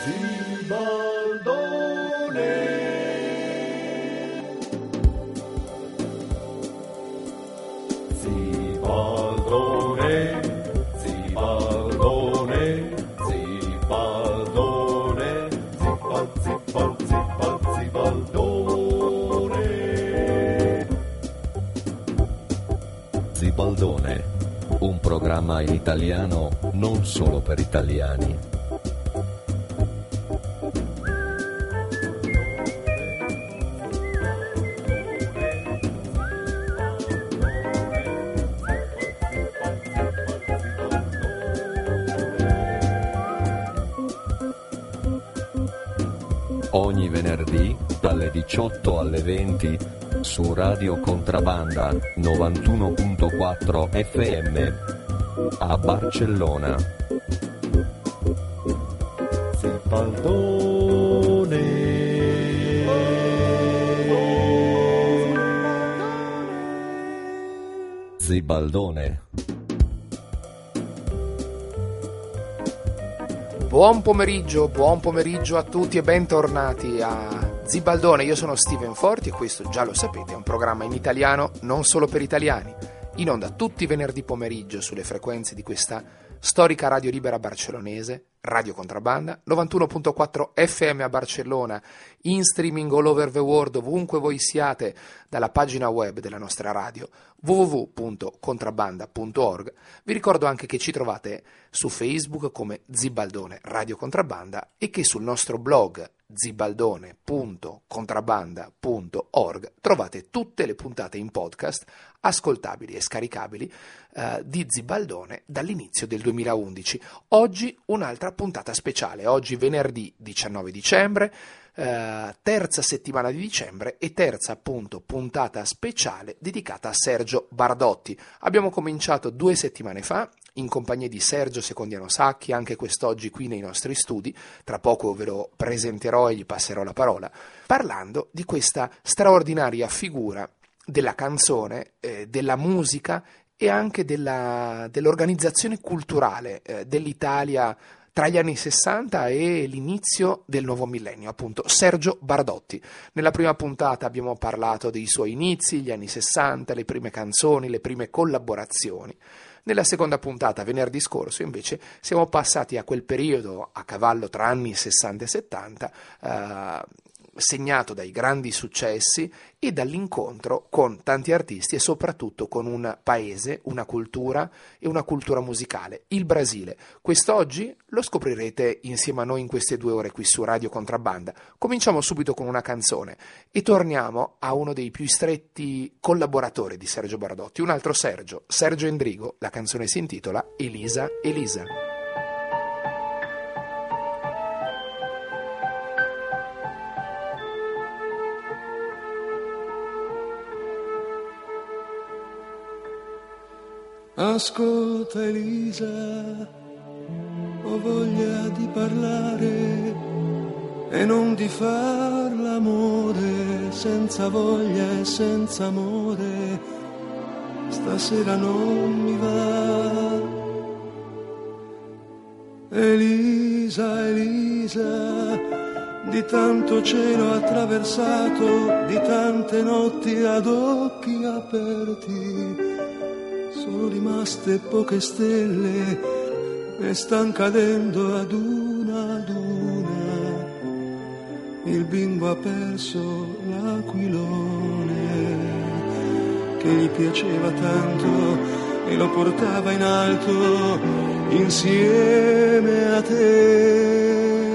Zibaldone, un programma in italiano non solo per italiani. Ogni venerdì dalle 18 alle 20 su Radio Contrabanda 91.4 FM a Barcellona. Zibaldone. Zibaldone. Buon pomeriggio a tutti e bentornati a Zibaldone. Io sono Steven Forti e questo, già lo sapete, è un programma in italiano non solo per italiani, in onda tutti i venerdì pomeriggio sulle frequenze di questa storica radio libera barcellonese, Radio Contrabanda, 91.4 FM a Barcellona, in streaming all over the world, ovunque voi siate, dalla pagina web della nostra radio, www.contrabbanda.org. Vi ricordo anche che ci trovate su Facebook come Zibaldone Radio Contrabbanda e che sul nostro blog zibaldone.contrabbanda.org trovate tutte le puntate in podcast ascoltabili e scaricabili di Zibaldone dall'inizio del 2011. Oggi un'altra puntata speciale, oggi venerdì 19 dicembre, terza settimana di dicembre e terza appunto puntata speciale dedicata a Sergio Bardotti. Abbiamo cominciato 2 settimane fa in compagnia di Sergio Secondiano Sacchi, anche quest'oggi qui nei nostri studi, tra poco ve lo presenterò e gli passerò la parola, parlando di questa straordinaria figura della canzone, della musica e anche dell'organizzazione culturale dell'Italia tra gli anni 60 e l'inizio del nuovo millennio, appunto Sergio Bardotti. Nella prima puntata abbiamo parlato dei suoi inizi, gli anni 60, le prime canzoni, le prime collaborazioni. Nella seconda puntata, venerdì scorso, invece, siamo passati a quel periodo a cavallo tra anni 60 e 70, segnato dai grandi successi e dall'incontro con tanti artisti e soprattutto con un paese, una cultura e una cultura musicale, il Brasile. Quest'oggi lo scoprirete insieme a noi in queste 2 ore qui su Radio Contrabbanda. Cominciamo subito con una canzone e torniamo a uno dei più stretti collaboratori di Sergio Bardotti, un altro Sergio Endrigo. La canzone si intitola Elisa, Elisa. Ascolta Elisa, ho voglia di parlare e non di far l'amore senza voglia e senza amore. Stasera non mi va. Elisa, Elisa, di tanto cielo attraversato, di tante notti ad occhi aperti, sono rimaste poche stelle e stan cadendo ad una. Il bimbo ha perso l'aquilone che gli piaceva tanto e lo portava in alto insieme a te.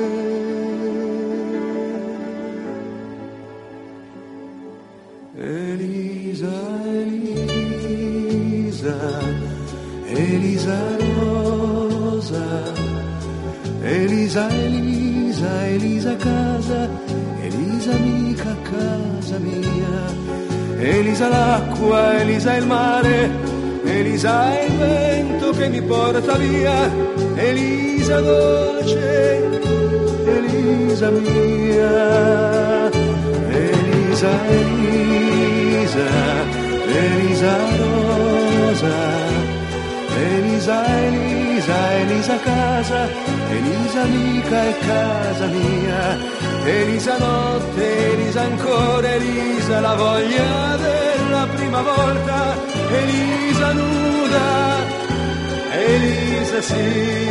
Elisa rosa, Elisa, Elisa, Elisa casa, Elisa amica casa mia, Elisa l'acqua, Elisa il mare, Elisa il vento che mi porta via, Elisa dolce, Elisa mia, Elisa, Elisa, Elisa rosa, Elisa, Elisa, Elisa, Elisa casa, Elisa amica e casa mia. Elisa notte, Elisa ancora, Elisa la voglia della prima volta. Elisa nuda, Elisa sì.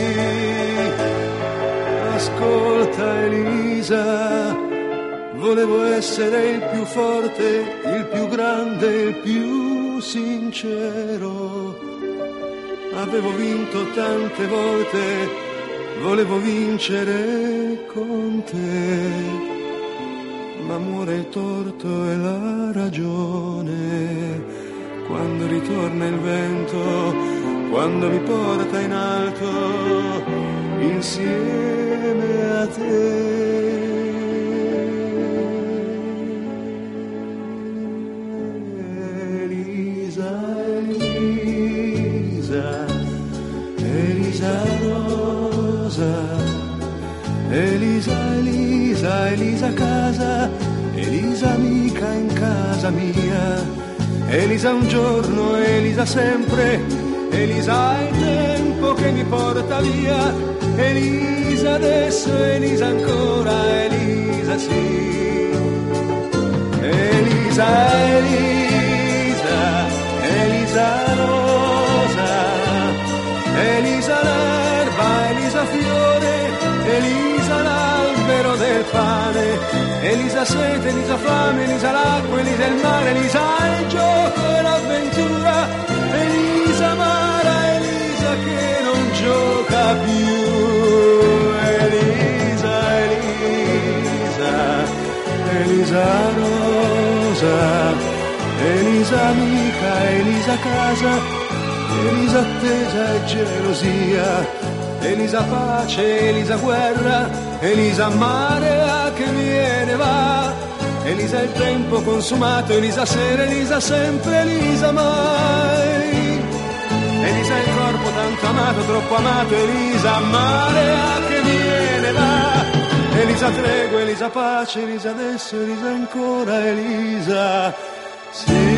Ascolta Elisa, volevo essere il più forte, il più grande, il più sincero. Avevo vinto tante volte, volevo vincere con te. Ma muore il torto e la ragione quando ritorna il vento, quando mi porta in alto insieme a te. Elisa rosa, Elisa, Elisa, Elisa casa, Elisa amica in casa mia. Elisa un giorno, Elisa sempre, Elisa il tempo che mi porta via. Elisa adesso, Elisa ancora, Elisa sì. Elisa, Elisa, Elisa rosa, Elisa l'erba, Elisa fiore, Elisa l'albero del pane, Elisa sete, Elisa fame, Elisa l'acqua, Elisa il mare, Elisa il gioco e l'avventura, Elisa amara, Elisa che non gioca più. Elisa, Elisa, Elisa rosa, Elisa amica, Elisa casa, Elisa attesa e gelosia, Elisa pace, Elisa guerra, Elisa marea che viene e va, Elisa il tempo consumato, Elisa sera, Elisa sempre, Elisa mai, Elisa il corpo tanto amato, troppo amato, Elisa marea che viene e va, Elisa tregua, Elisa pace, Elisa adesso, Elisa ancora, Elisa sì.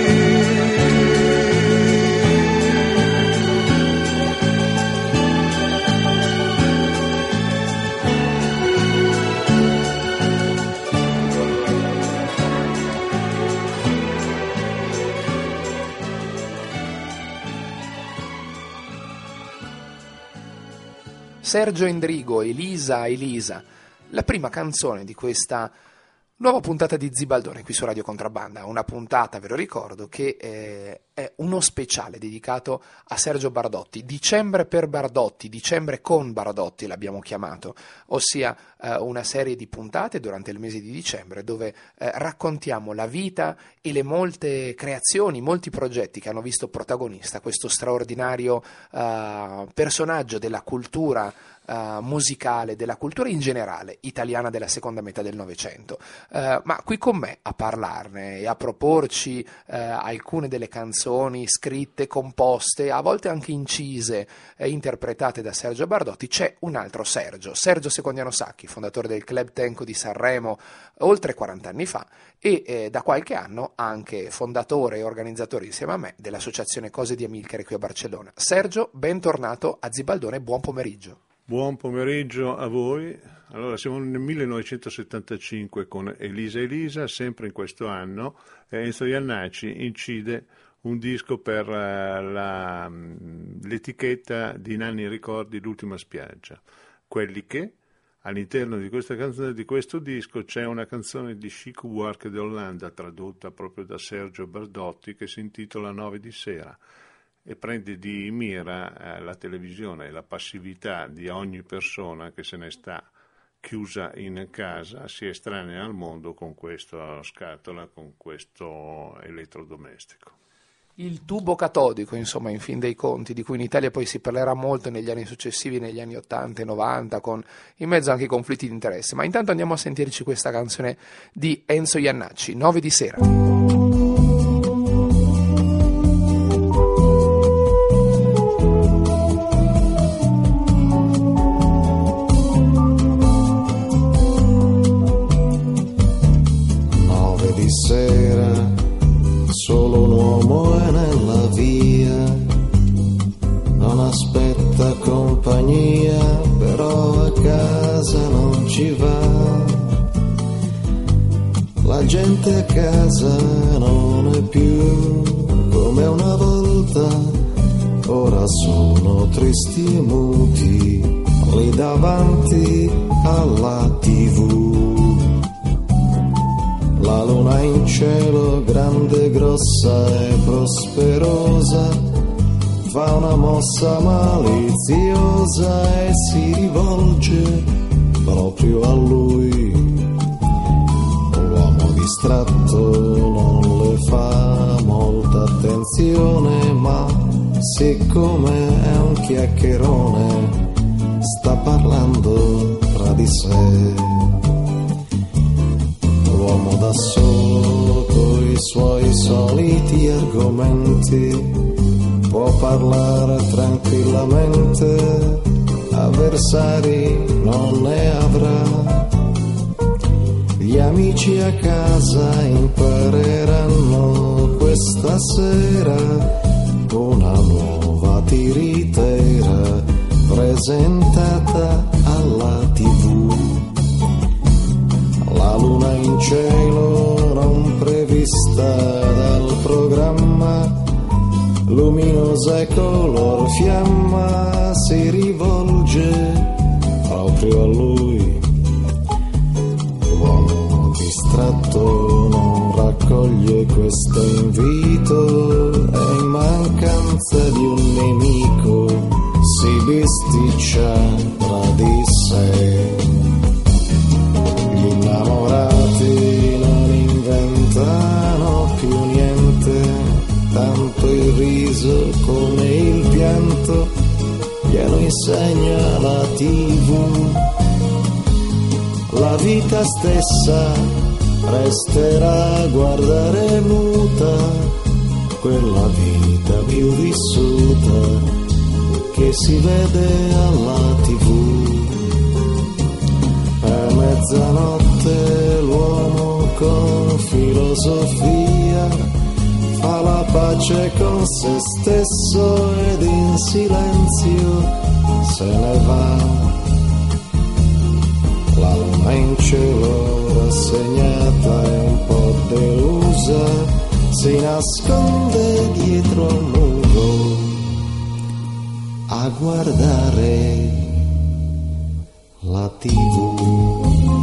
Sergio Endrigo, Elisa, Elisa, la prima canzone di questa nuova puntata di Zibaldone qui su Radio Contrabbanda, una puntata, ve lo ricordo, che è uno speciale dedicato a Sergio Bardotti, dicembre per Bardotti, dicembre con Bardotti l'abbiamo chiamato, ossia una serie di puntate durante il mese di dicembre dove raccontiamo la vita e le molte creazioni, molti progetti che hanno visto protagonista questo straordinario personaggio della cultura musicale, della cultura in generale italiana della seconda metà del Novecento. Ma qui con me a parlarne e a proporci alcune delle canzoni scritte, composte, a volte anche incise e interpretate da Sergio Bardotti c'è un altro Sergio Secondiano Sacchi, fondatore del Club Tenco di Sanremo oltre 40 anni fa e da qualche anno anche fondatore e organizzatore insieme a me dell'associazione Cose di Amilcare qui a Barcellona. Sergio, bentornato a Zibaldone, buon pomeriggio. Buon pomeriggio a voi. Allora, siamo nel 1975 con Elisa Elisa, sempre in questo anno Enzo Iannacci incide un disco per l'etichetta di Nanni Ricordi, L'ultima spiaggia. Quelli che all'interno di questa canzone, di questo disco, c'è una canzone di Chico Buarque d'Olanda tradotta proprio da Sergio Bardotti che si intitola 9 di sera. E prende di mira la televisione e la passività di ogni persona che se ne sta chiusa in casa, si estranea al mondo con questa scatola, con questo elettrodomestico. Il tubo catodico, insomma, in fin dei conti, di cui in Italia poi si parlerà molto negli anni successivi, negli anni 80 e 90, con in mezzo anche i conflitti di interesse. Ma intanto andiamo a sentirci questa canzone di Enzo Iannacci, 9 di sera. 9 di sera, solo un uomo è nella via, non aspetta con compagnia, però a casa non ci va. La gente a casa non è più come una volta, ora sono tristi e muti lì davanti alla TV. La luna in cielo, grande, grossa e prosperosa, fa una mossa maliziosa e si rivolge proprio a lui. L'uomo distratto non le fa molta attenzione, ma siccome è un chiacchierone sta parlando tra di sé. L'uomo da solo coi suoi soliti argomenti può parlare tranquillamente, avversari non ne avrà. Gli amici a casa impareranno questa sera una nuova tiritera presentata alla TV. La luna in cielo non prevista dal programma, luminosa e color fiamma, si rivolge proprio a lui. L'uomo distratto non raccoglie questo invito e in mancanza di un nemico si bisticcia tra di sé. Gli innamorati non inventano più niente, tanto il riso come il pianto glielo insegna la TV. La vita stessa resterà a guardare muta, quella vita più vissuta che si vede alla TV. A mezzanotte l'uomo con filosofia fa la pace con se stesso ed in silenzio se ne va. La luna in cielo rassegnata e un po' delusa si nasconde dietro al muro a guardare la TV.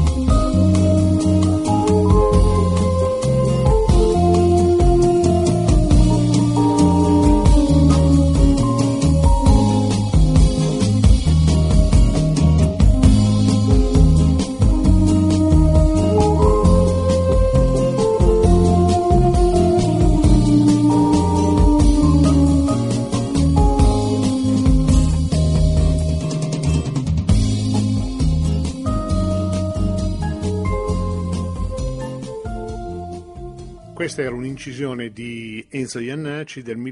Questa era un'incisione di Enzo Jannacci del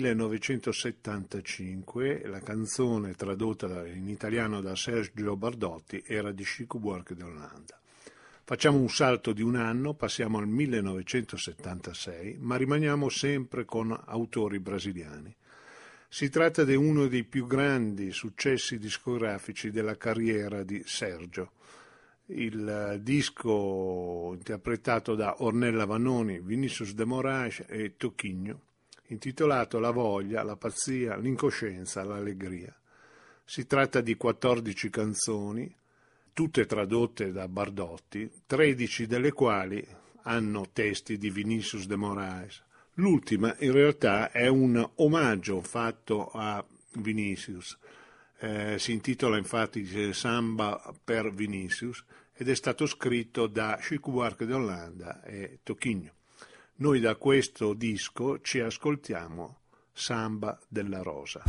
1975, la canzone tradotta in italiano da Sergio Bardotti era di Chico Buarque de Holanda. Facciamo un salto di un anno, passiamo al 1976, ma rimaniamo sempre con autori brasiliani. Si tratta di uno dei più grandi successi discografici della carriera di Sergio. Il disco interpretato da Ornella Vanoni, Vinícius de Moraes e Toquinho, intitolato La voglia, la pazzia, l'incoscienza, l'allegria. Si tratta di 14 canzoni, tutte tradotte da Bardotti, 13 delle quali hanno testi di Vinícius de Moraes. L'ultima in realtà è un omaggio fatto a Vinícius, si intitola infatti Samba per Vinícius ed è stato scritto da Chico Buarque de Holanda e Toquinho. Noi da questo disco ci ascoltiamo Samba della Rosa.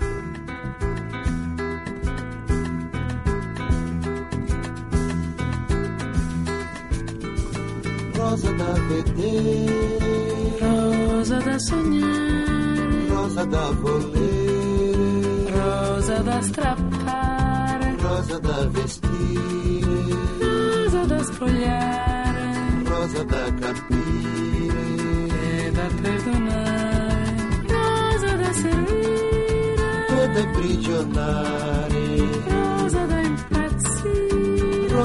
Rosa da vedere, rosa da sognare, rosa da volere, rosa da strappare, rosa da vestire, rosa da spogliare, rosa da capire e da perdonare, rosa da servire e da imprigionare.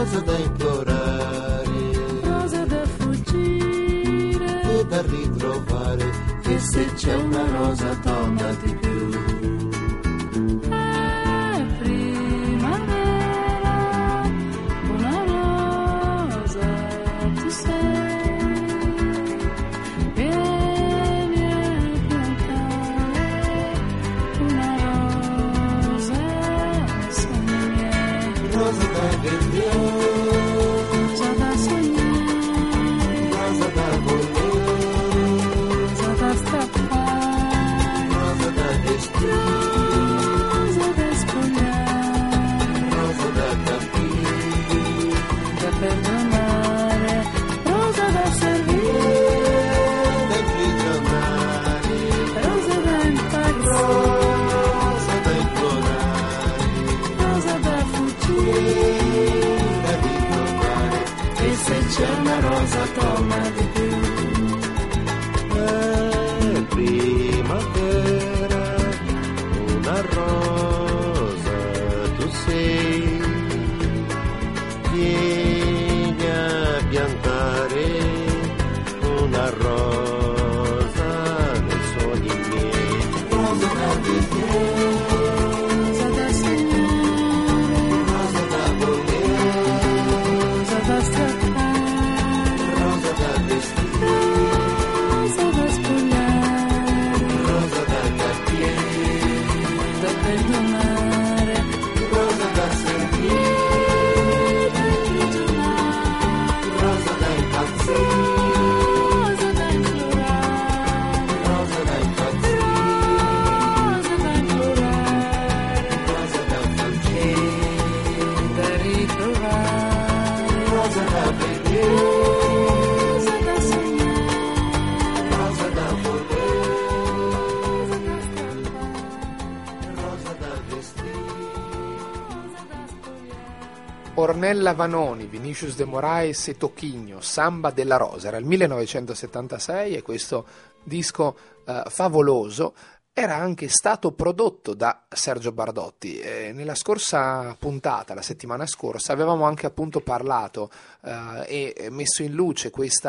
rosa da implorare, rosa da fuggire, e da ritrovare, che se c'è una rosa torna di più. è primavera, una rosa tu sei, vieni a piantare una rosa nei sogni miei, Rosa da vedere, rosa da sognare, rosa da volere, rosa da strappare, rosa da vestire, rosa da spogliare, rosa da capire, da perdonare, rosa da servire, da imprigionare, rosa da impazzire, rosa da implorare, rosa da fuggire, da ritrovare, e se c'è una rosa torna di più. è primavera, una rosa tu sei, vieni a piantare una rosa nei sogni miei, rosa da vedere, Rosa da sognare, rosa da volere, rosa da strappare, rosa da vestire, rosa da spogliare, rosa da capire, da perdonare, rosa da servire, da imprigionare, rosa da impazzire, rosa da implorare, rosa da impazzire, rosa da implorare, rosa da fuggire, da ritrovare, rosa da vedere, rosa da sognare, rosa da volere, rosa da strappare, rosa da vestire. rosa da spogliare. Ornella Vanoni, Vinicius de Moraes e Tocchigno, Samba della Rosa, era il 1976 e questo disco favoloso era anche stato prodotto da Sergio Bardotti. Nella scorsa puntata, la settimana scorsa, avevamo anche appunto parlato e messo in luce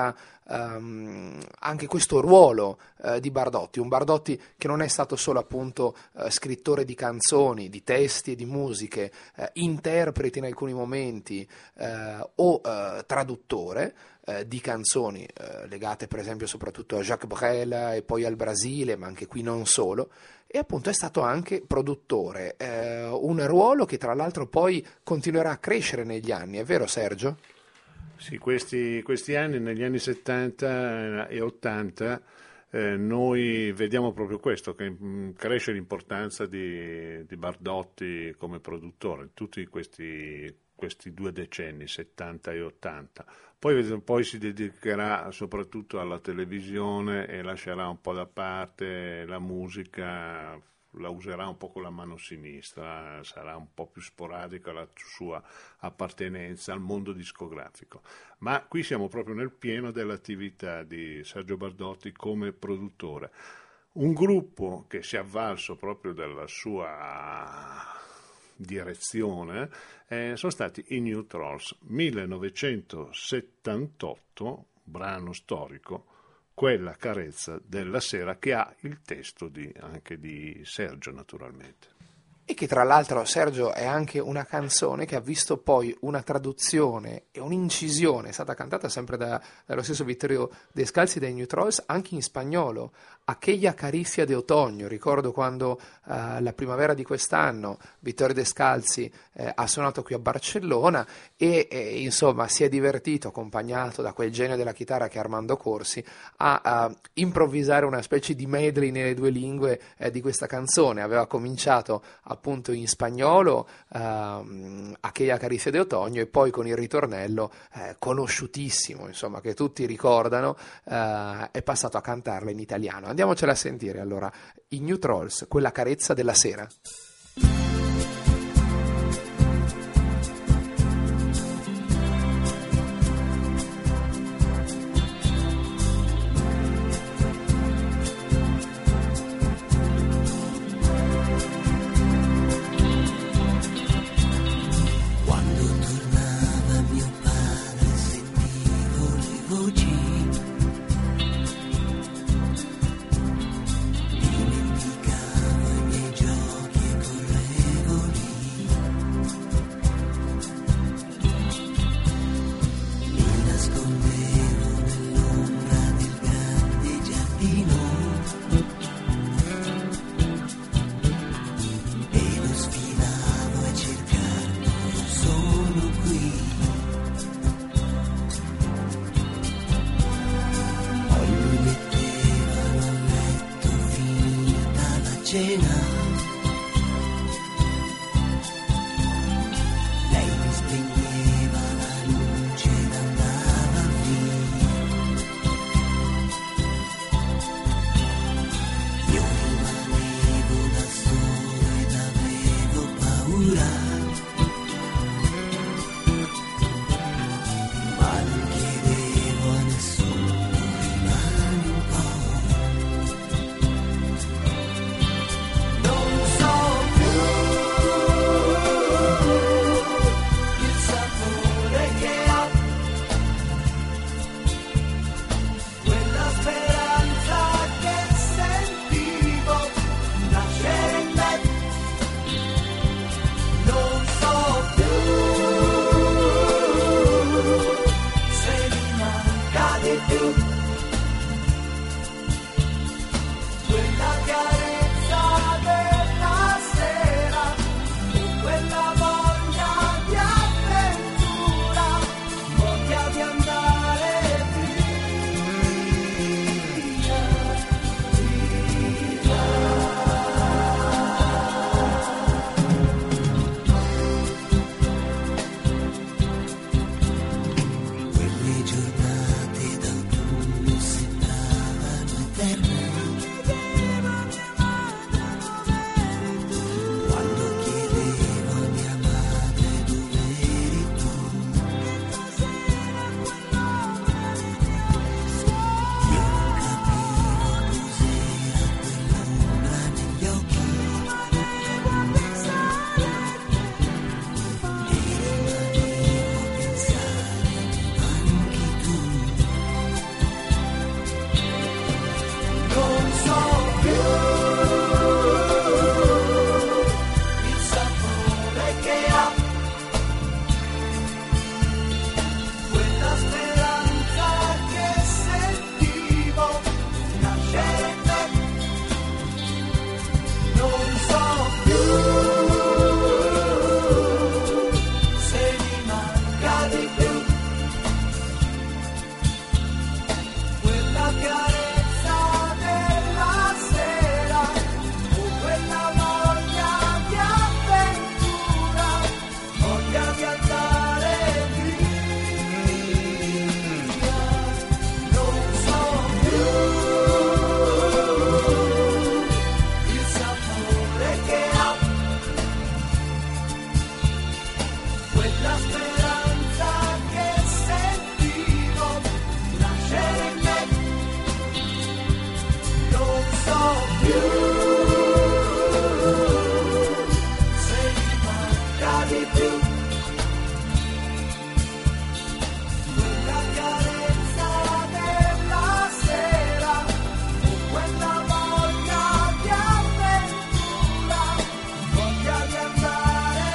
anche questo ruolo di Bardotti, un Bardotti che non è stato solo appunto scrittore di canzoni, di testi e di musiche, interprete in alcuni momenti o traduttore di canzoni legate per esempio soprattutto a Jacques Brel e poi al Brasile, ma anche qui non solo, e appunto è stato anche produttore, un ruolo che tra l'altro poi continuerà a crescere negli anni, è vero Sergio? Sì, questi anni, negli anni 70 e 80, noi vediamo proprio questo, che cresce l'importanza di Bardotti come produttore, tutti questi 2 decenni, 70 e 80. Poi si dedicherà soprattutto alla televisione e lascerà un po' da parte la musica, la userà un po' con la mano sinistra, sarà un po' più sporadica la sua appartenenza al mondo discografico. Ma qui siamo proprio nel pieno dell'attività di Sergio Bardotti come produttore. Un gruppo che si è avvalso proprio della sua direzione sono stati i New Trolls, 1978, brano storico, Quella carezza della sera, che ha il testo anche di Sergio naturalmente. E che tra l'altro, Sergio, è anche una canzone che ha visto poi una traduzione e un'incisione, è stata cantata sempre dallo stesso Vittorio Descalzi dei New Trolls, anche in spagnolo, Aquella caricia de otoño. Ricordo quando la primavera di quest'anno Vittorio Descalzi ha suonato qui a Barcellona e insomma si è divertito, accompagnato da quel genio della chitarra che è Armando Corsi, a improvvisare una specie di medley nelle due lingue di questa canzone. Aveva cominciato appunto in spagnolo, Aquella caricia de otoño, e poi con il ritornello conosciutissimo, insomma, che tutti ricordano, è passato a cantarla in italiano. Andiamocela a sentire allora, i New Trolls, Quella carezza della sera. Quando tornava la speranza che sentivo nascere in me, non so più se mi manca di più quella carezza della sera o quella voglia di avventura, voglia di andare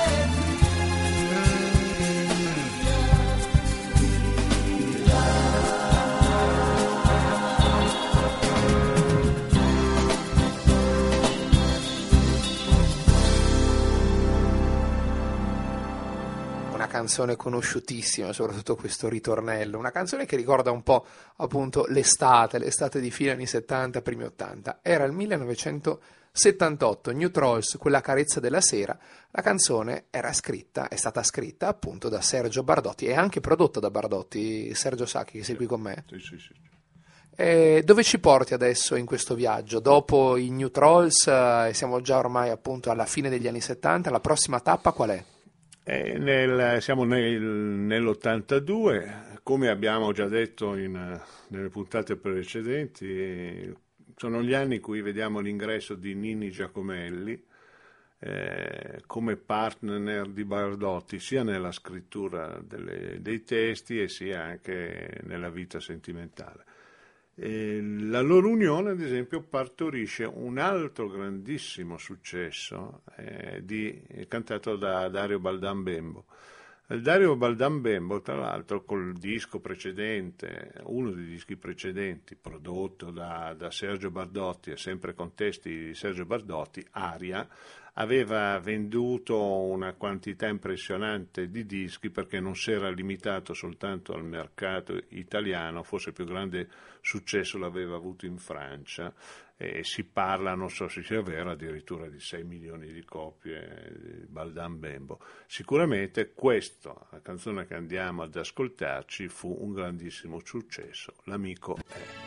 Una canzone conosciutissima, soprattutto questo ritornello, una canzone che ricorda un po' appunto l'estate di fine anni 70, primi 80. Era il 1978, New Trolls, quella carezza della sera. La canzone è stata scritta appunto da Sergio Bardotti e anche prodotta da Bardotti. Sergio Sacchi, che sei qui con me? Sì. Dove ci porti adesso in questo viaggio? Dopo i New Trolls, siamo già ormai appunto alla fine degli anni 70, la prossima tappa qual è? Siamo nell'82, come abbiamo già detto nelle puntate precedenti, sono gli anni in cui vediamo l'ingresso di Ninni Giacomelli come partner di Bardotti sia nella scrittura dei testi e sia anche nella vita sentimentale. La loro unione, ad esempio, partorisce un altro grandissimo successo cantato da Dario Baldan Bembo. Dario Baldan Bembo, tra l'altro, col disco precedente, uno dei dischi precedenti, prodotto da Sergio Bardotti e sempre con testi di Sergio Bardotti, Aria, aveva venduto una quantità impressionante di dischi perché non si era limitato soltanto al mercato italiano, forse il più grande successo l'aveva avuto in Francia e si parla, non so se sia vero, addirittura di 6 milioni di copie di Baldan Bembo. Sicuramente questa, la canzone che andiamo ad ascoltarci, fu un grandissimo successo, L'amico è.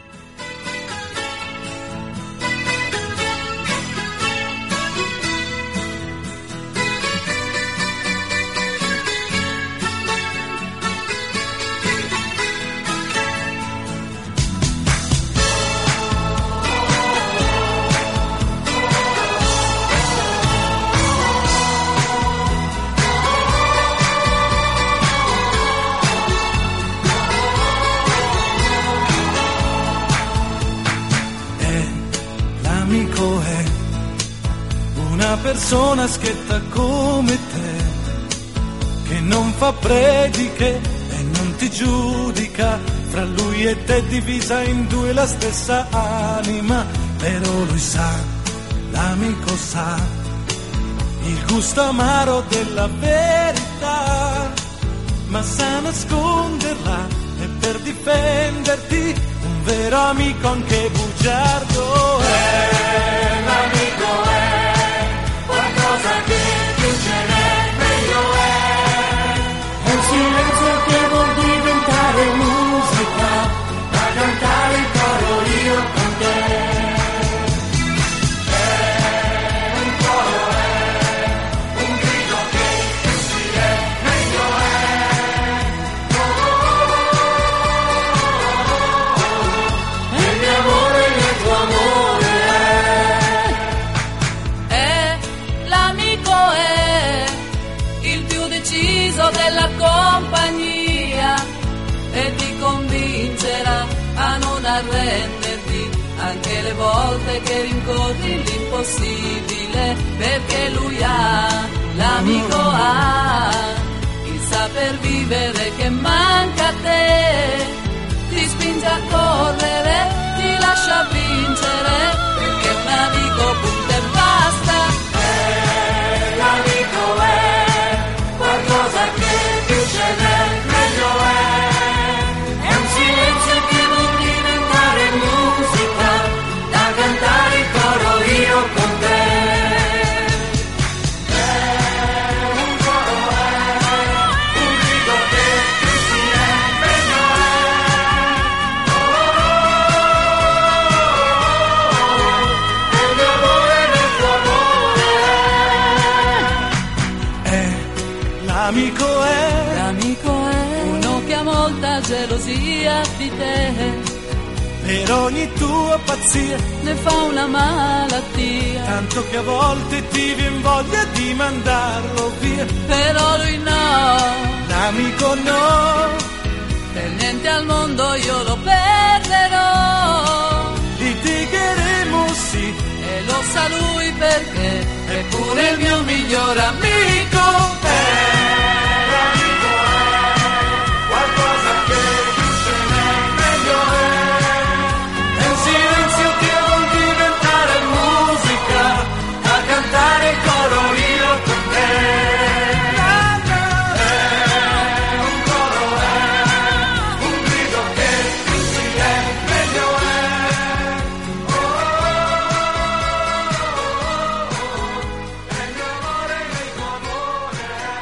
Persona schietta come te, che non fa prediche e non ti giudica, fra lui e te divisa in due la stessa anima, però lui sa, l'amico sa, il gusto amaro della verità, ma sa nasconderla e per difenderti un vero amico anche bugiardo è, l'amico è. Qualcosa che più ce n'è, meglio è un silenzio che vuol diventare musica, da cantare il coro io con te. È un coro, è un grido che più si è, meglio è. Il mio amore e il tuo amore. Della compagnia e ti convincerà a non arrenderti anche le volte che rincorri l'impossibile, perché lui l'amico ha il saper vivere che manca a te, ti spinge a correre, ti lascia vincere, perché un amico punta e basta, l'amico è qualcosa che più ce n'è, meglio è un silenzio che vuol diventare musica, da cantare il coro io con te. È un coro, L'amico è uno che ha molta gelosia di te, per ogni tua pazzia, ne fa una malattia. tanto che a volte ti vien voglia di mandarlo via. Però lui no, L'amico no, per niente al mondo io lo perderò. litigheremo sì, E lo sa lui perché è pure il mio miglior amico. l'amico è qualcosa che se n'è meglio è un silenzio che vuol diventare musica, a cantare in coro io con te. È un coro, è un grido che sì è meglio è il mio amore, il tuo amore.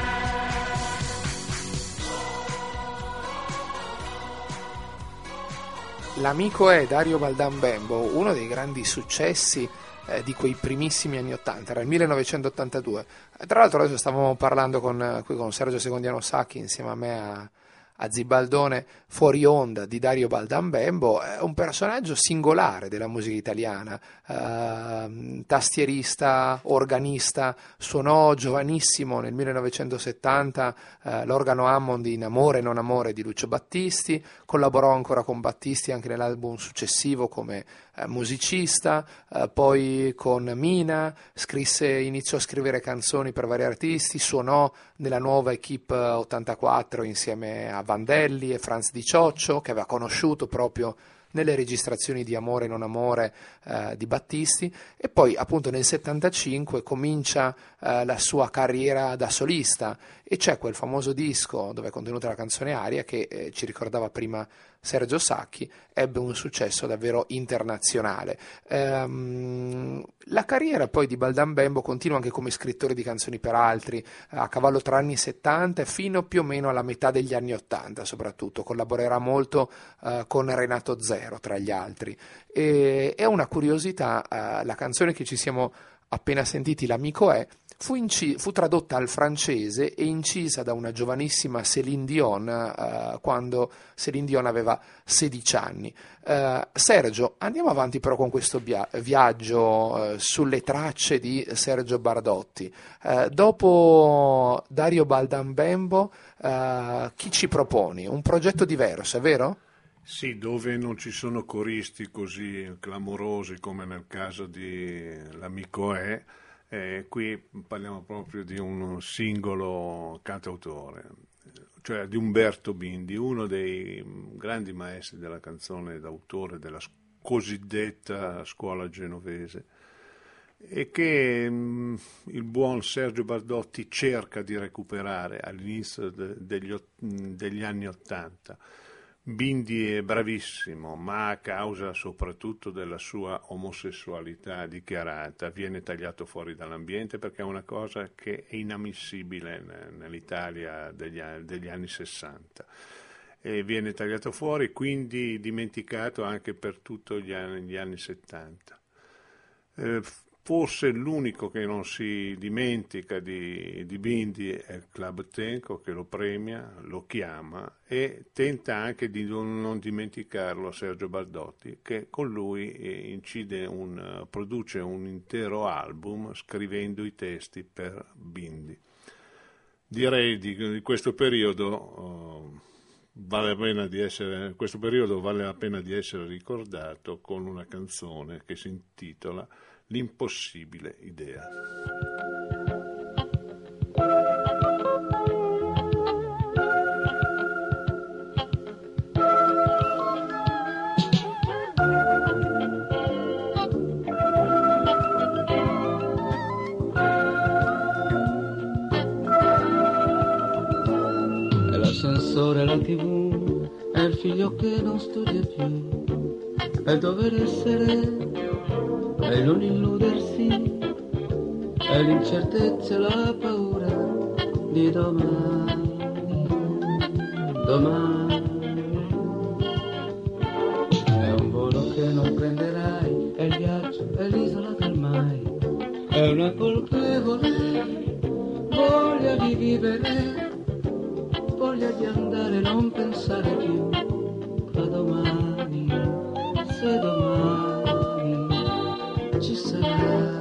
L'amico è Dario Baldan Bembo, uno dei grandi successi di quei primissimi anni '80, era il 1982. Tra l'altro adesso stavamo parlando qui con Sergio Secondiano Sacchi insieme a me a Zibaldone fuori onda di Dario Baldan Bembo, è un personaggio singolare della musica italiana, tastierista, organista, suonò giovanissimo nel 1970 l'organo Hammond in Amore non amore di Lucio Battisti, collaborò ancora con Battisti anche nell'album successivo come musicista, poi con Mina iniziò a scrivere canzoni per vari artisti, suonò nella nuova Equipe 84 insieme a Vandelli e Franz Di Cioccio, che aveva conosciuto proprio nelle registrazioni di Amore non amore di Battisti, e poi appunto nel 75 comincia la sua carriera da solista e c'è quel famoso disco dove è contenuta la canzone Aria che ci ricordava prima Sergio Sacchi, ebbe un successo davvero internazionale. La carriera poi di Baldan Bembo continua anche come scrittore di canzoni per altri, a cavallo tra anni 70 fino più o meno alla metà degli anni 80 soprattutto, collaborerà molto con Renato Zero tra gli altri. E è una curiosità, la canzone che ci siamo appena sentiti, L'amico è, fu tradotta al francese e incisa da una giovanissima Céline Dion quando Céline Dion aveva 16 anni. Sergio, andiamo avanti però con questo viaggio sulle tracce di Sergio Bardotti. Dopo Dario Baldan Bembo, chi ci proponi? Un progetto diverso, è vero? Sì, dove non ci sono coristi così clamorosi come nel caso di L'amico è, qui parliamo proprio di un singolo cantautore, cioè di Umberto Bindi, uno dei grandi maestri della canzone d'autore della cosiddetta scuola genovese, e che il buon Sergio Bardotti cerca di recuperare all'inizio degli anni '80. Bindi è bravissimo, ma a causa soprattutto della sua omosessualità dichiarata viene tagliato fuori dall'ambiente, perché è una cosa che è inammissibile nell'Italia degli anni 60. E viene tagliato fuori, quindi dimenticato anche per tutti gli anni 70. Forse l'unico che non si dimentica di Bindi è il Club Tenco, che lo premia, lo chiama e tenta anche di non dimenticarlo Sergio Bardotti, che con lui produce un intero album scrivendo i testi per Bindi. Direi di questo periodo vale la pena di essere ricordato con una canzone che si intitola L'impossibile idea. È l'ascensore, la TV, è il figlio che non studia più, è il dover essere, è il non illudersi, è l'incertezza e la paura di domani, è un volo che non prenderai, è il viaggio, è l'isola del mai, è una colpevole voglia di vivere, voglia di andare, non pensare più a domani, se domani ci sarà.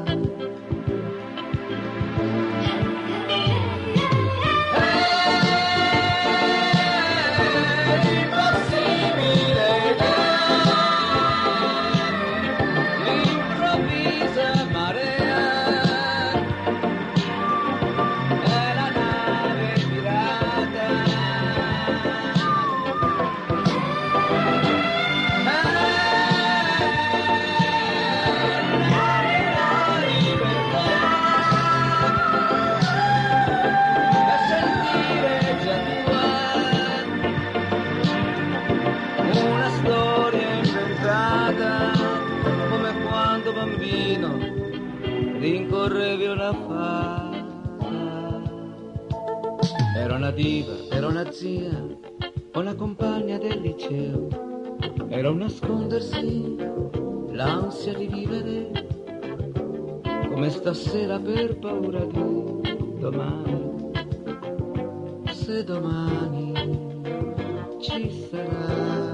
Rincorrevi una fata, era una diva, era una zia, una compagna del liceo, era un nascondersi, l'ansia di vivere, come stasera per paura di domani, se domani ci sarà.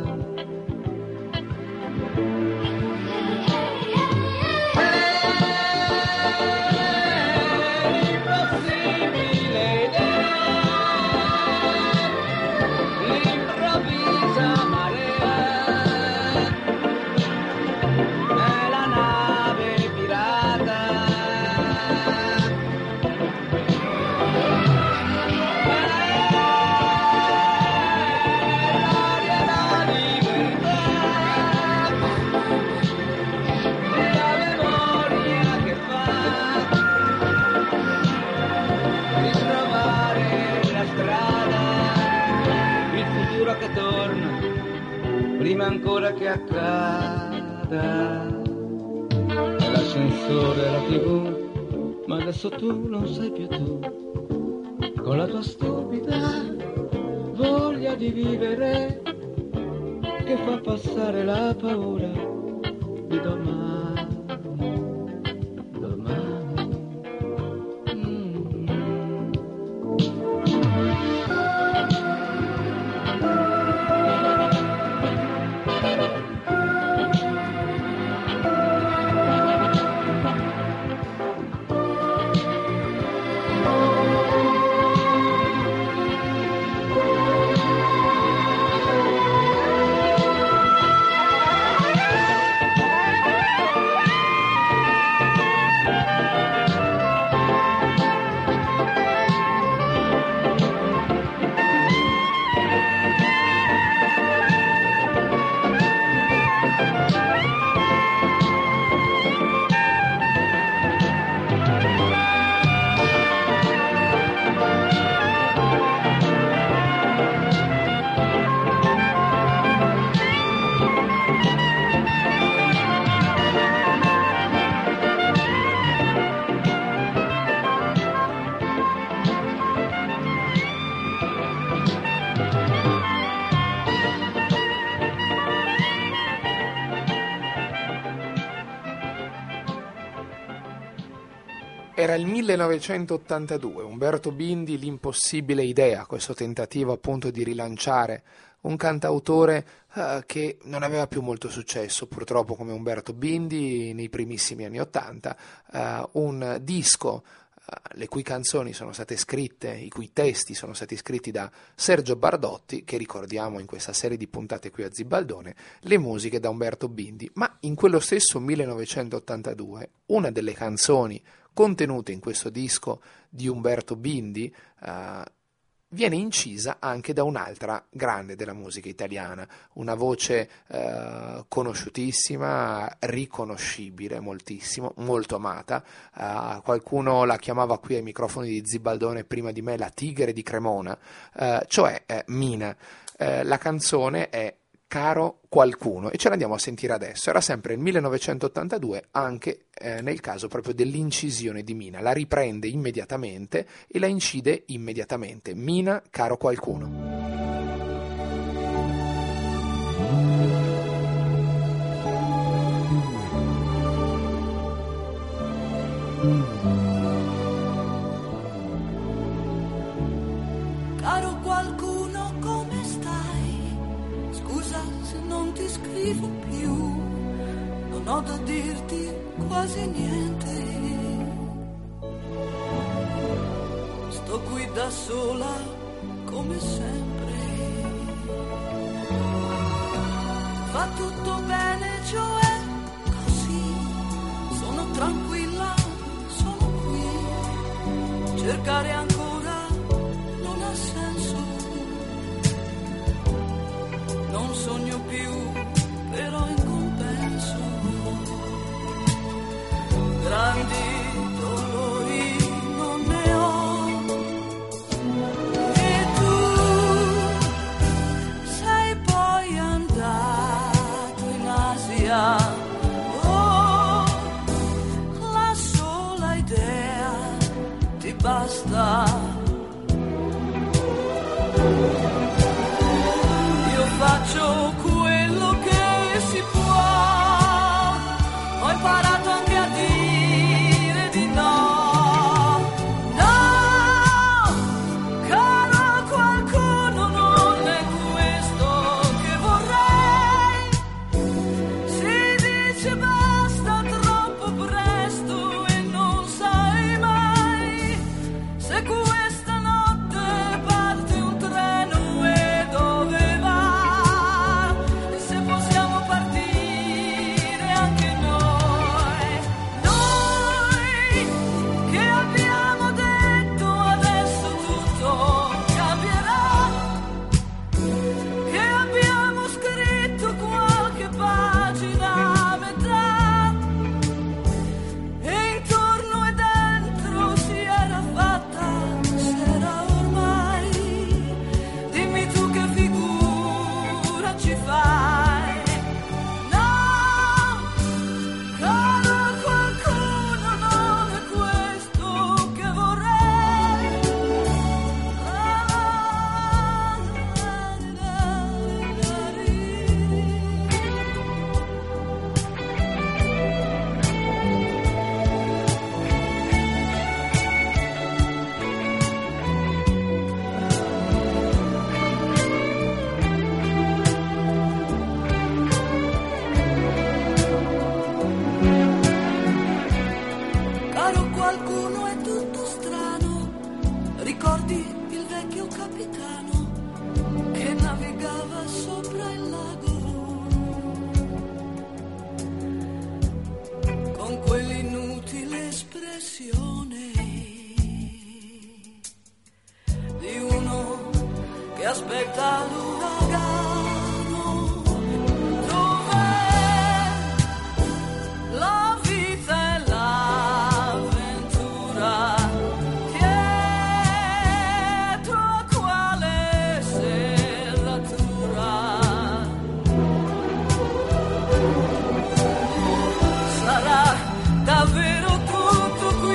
Prima ancora che accada, è l'ascensore, è la TV, ma adesso tu non sei più tu, con la tua stupida voglia di vivere che fa passare la paura di domani, domani. Era il 1982, Umberto Bindi, L'impossibile idea, questo tentativo appunto di rilanciare un cantautore che non aveva più molto successo purtroppo come Umberto Bindi nei primissimi anni '80, un disco le cui canzoni sono state scritte, i cui testi sono stati scritti da Sergio Bardotti, che ricordiamo in questa serie di puntate qui a Zibaldone, le musiche da Umberto Bindi. Ma in quello stesso 1982 una delle canzoni contenute in questo disco di Umberto Bindi viene incisa anche da un'altra grande della musica italiana, una voce conosciutissima, riconoscibile moltissimo, molto amata. Qualcuno la chiamava qui ai microfoni di Zibaldone prima di me la tigre di Cremona, cioè Mina. La canzone è Caro qualcuno e ce l'andiamo a sentire adesso. Era sempre il 1982 anche nel caso proprio dell'incisione di Mina. La riprende immediatamente e la incide immediatamente. Mina, Caro qualcuno. Caro qualcuno, se non ti scrivo più, non ho da dirti quasi niente. Sto qui da sola come sempre. Va tutto bene, cioè così. Sono tranquilla, sono qui. Cercare ancora non ha senso. Non sogno più, però in compenso grandi dolori non ne ho. E tu sei poi andato in Asia. Oh, la sola idea ti basta. Faccio quello che si può, ho imparato anche a dire di no. No, caro qualcuno, non è questo che vorrei. Si dice basta troppo presto e non sai mai se questa notte parte un treno e dove va. Aspetta l'uragano, dov'è la vita e l'avventura, dietro a quale serratura sarà davvero tutto qui.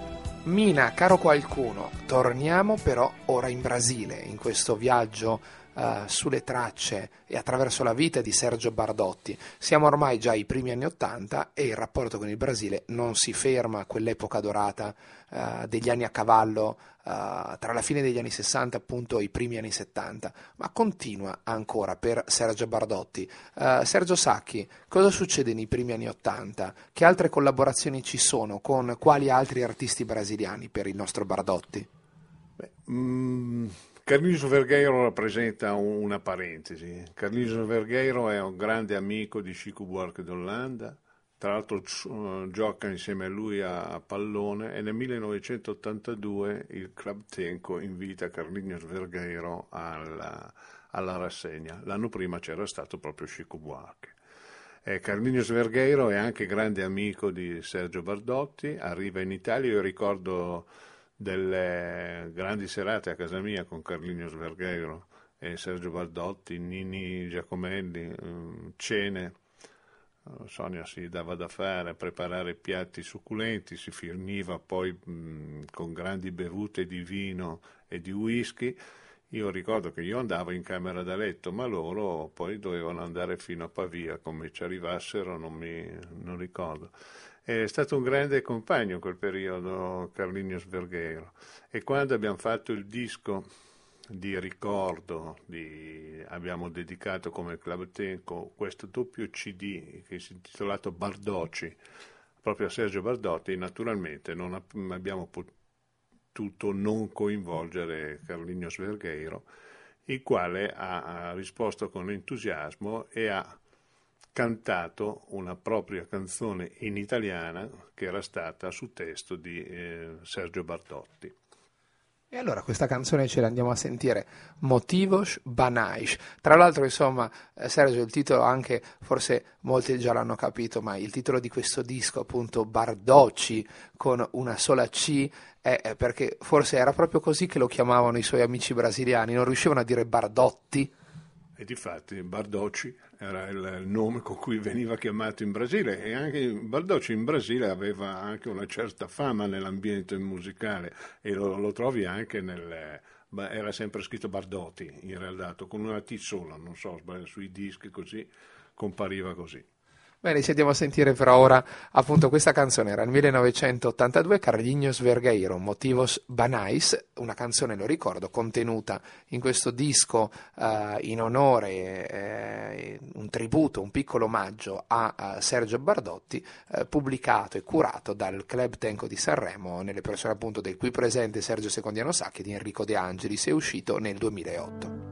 Mina, caro qualcuno, torniamo però ora in Brasile, in questo viaggio sulle tracce e attraverso la vita di Sergio Bardotti. Siamo ormai già ai primi anni '80 e il rapporto con il Brasile non si ferma a quell'epoca dorata degli anni a cavallo tra la fine degli anni 60 appunto e i primi anni 70, ma continua ancora per Sergio Bardotti. Sergio Sacchi, cosa succede nei primi anni '80? Che altre collaborazioni ci sono? Con quali altri artisti brasiliani per il nostro Bardotti? Carlinhos Vergueiro rappresenta una parentesi. Carlinhos Vergueiro è un grande amico di Chico Buarque d'Holanda, tra l'altro gioca insieme a lui a pallone, e nel 1982 il Club Tenco invita Carlinhos Vergueiro alla rassegna. L'anno prima c'era stato proprio Chico Buarque. Carlinhos Vergueiro è anche grande amico di Sergio Bardotti, arriva in Italia, io ricordo delle grandi serate a casa mia con Carlinhos Vergueiro e Sergio Bardotti, Nini Giacomelli, cene. Sonia si dava da fare a preparare piatti succulenti, si finiva poi con grandi bevute di vino e di whisky. Io ricordo che io andavo in camera da letto, ma loro poi dovevano andare fino a Pavia, come ci arrivassero non ricordo. È stato un grande compagno in quel periodo Carlinhos Vergueiro, e quando abbiamo fatto il disco di ricordo, abbiamo dedicato come Club Tenco questo doppio CD che si è intitolato Bardoci, proprio a Sergio Bardotti. Naturalmente non abbiamo potuto non coinvolgere Carlinhos Vergueiro, il quale ha risposto con entusiasmo e ha cantato una propria canzone in italiana che era stata su testo di Sergio Bardotti. E allora questa canzone ce la andiamo a sentire, Motivos Banais. Tra l'altro, insomma, Sergio, il titolo anche, forse molti già l'hanno capito, ma il titolo di questo disco, appunto, Bardoci, con una sola C, è perché forse era proprio così che lo chiamavano i suoi amici brasiliani, non riuscivano a dire Bardotti. E difatti Bardoci era il nome con cui veniva chiamato in Brasile, e anche Bardoci in Brasile aveva anche una certa fama nell'ambiente musicale, e lo trovi anche era sempre scritto Bardotti in realtà, con una T sola, non so, sui dischi così compariva così. Bene, ci andiamo a sentire però ora appunto questa canzone, era nel 1982, Carlinhos Vergueiro, Motivos Banais, una canzone, lo ricordo, contenuta in questo disco in onore, un tributo, un piccolo omaggio a Sergio Bardotti, pubblicato e curato dal Club Tenco di Sanremo, nelle persone appunto del qui presente Sergio Secondiano Sacchi e di Enrico De Angelis, è uscito nel 2008.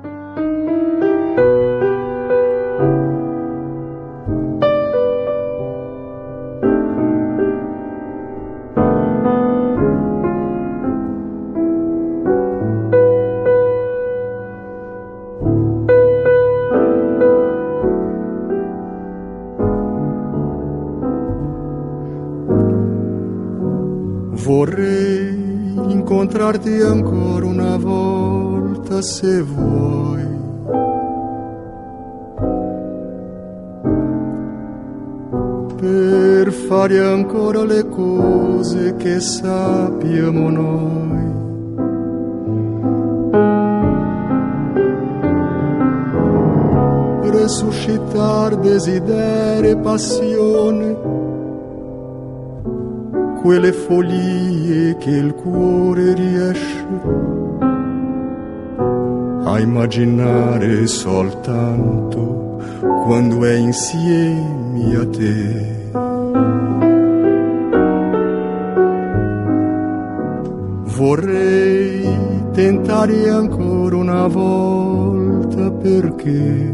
Vorrei incontrarti ancora una volta se vuoi, per fare ancora le cose che sappiamo noi. Resuscitar desideri e passione, quelle follie che il cuore riesce a immaginare soltanto quando è insieme a te. Vorrei tentare ancora una volta perché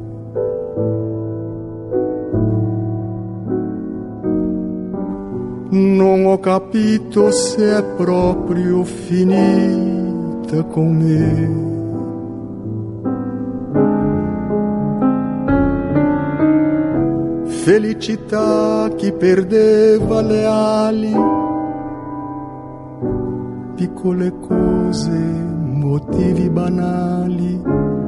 non ho capito se è proprio finita con me. Felicità chi perdeva le ali, piccole cose, motivi banali.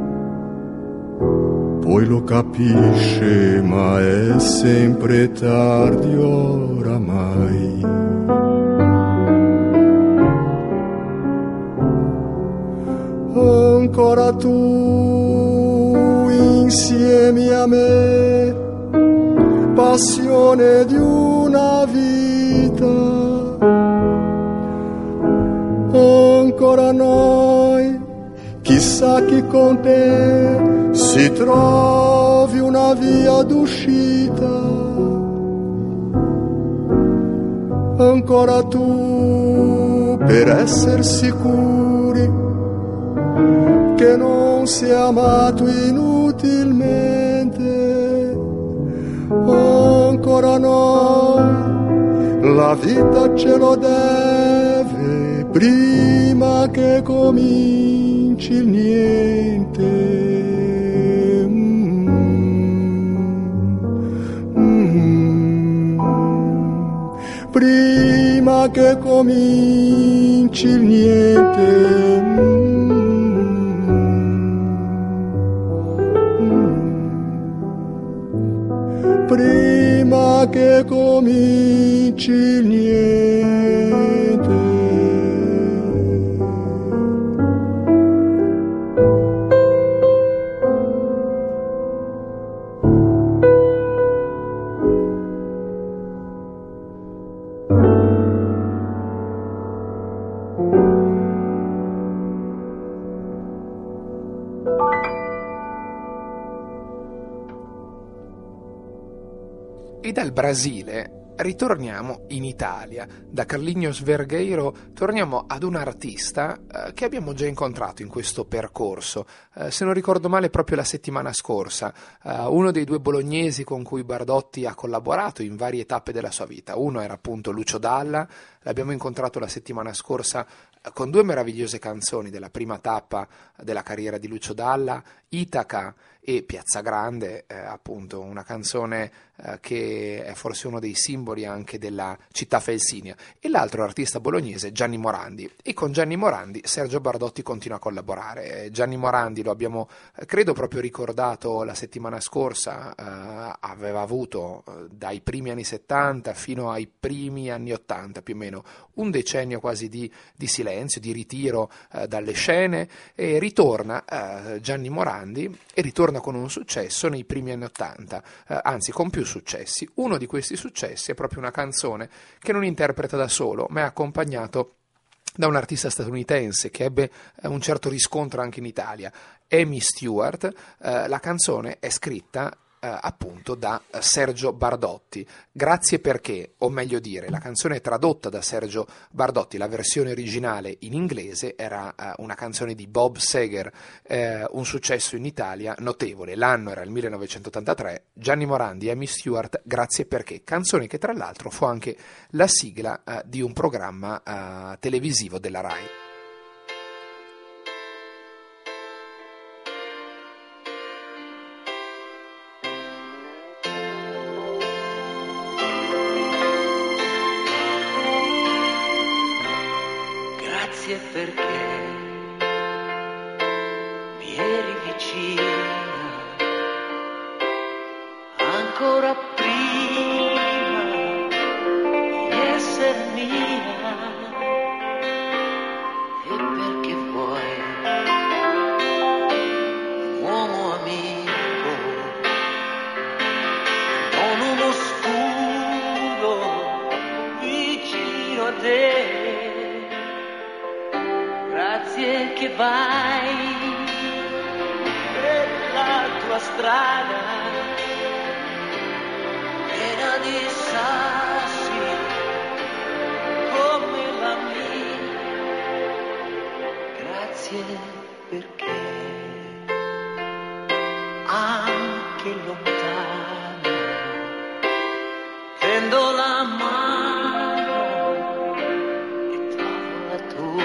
Poi lo capisce, ma è sempre tardi oramai. ancora tu insieme a me, passione di una vita, ancora noi, chissà chi con te si trovi una via d'uscita, ancora tu per essere sicuri che non si è amato inutilmente, ancora noi la vita ce lo deve prima che cominci il niente. Prima che cominci il niente. Prima che cominci il niente. E dal Brasile ritorniamo in Italia. Da Carlinhos Vergueiro torniamo ad un artista che abbiamo già incontrato in questo percorso, se non ricordo male proprio la settimana scorsa, uno dei due bolognesi con cui Bardotti ha collaborato in varie tappe della sua vita. Uno era appunto Lucio Dalla, l'abbiamo incontrato la settimana scorsa con due meravigliose canzoni della prima tappa della carriera di Lucio Dalla, Itaca e Piazza Grande, appunto una canzone che è forse uno dei simboli anche della città felsinia, e l'altro artista bolognese Gianni Morandi, e con Gianni Morandi Sergio Bardotti continua a collaborare. Gianni Morandi lo abbiamo credo proprio ricordato la settimana scorsa, aveva avuto dai primi anni 70 fino ai primi anni 80 più o meno un decennio quasi di silenzio, di ritiro dalle scene, e ritorna Gianni Morandi, e ritorna con un successo nei primi anni 80, anzi con più successi. Uno di questi successi è proprio una canzone che non interpreta da solo, ma è accompagnato da un artista statunitense che ebbe un certo riscontro anche in Italia, Amy Stewart. La canzone è scritta appunto da Sergio Bardotti. Grazie perché, o meglio dire, la canzone è tradotta da Sergio Bardotti, la versione originale in inglese era una canzone di Bob Seger, un successo in Italia notevole. L'anno era il 1983. Gianni Morandi e Amy Stewart, Grazie perché, canzone che tra l'altro fu anche la sigla di un programma televisivo della Rai. Perché mi eri vicina ancora prima di essere mia, e perché vuoi un uomo amico, non uno scudo vicino a te. Grazie che vai per la tua strada piena di sassi come la mia. Grazie perché anche lontano tendo la mano e trovo la tua.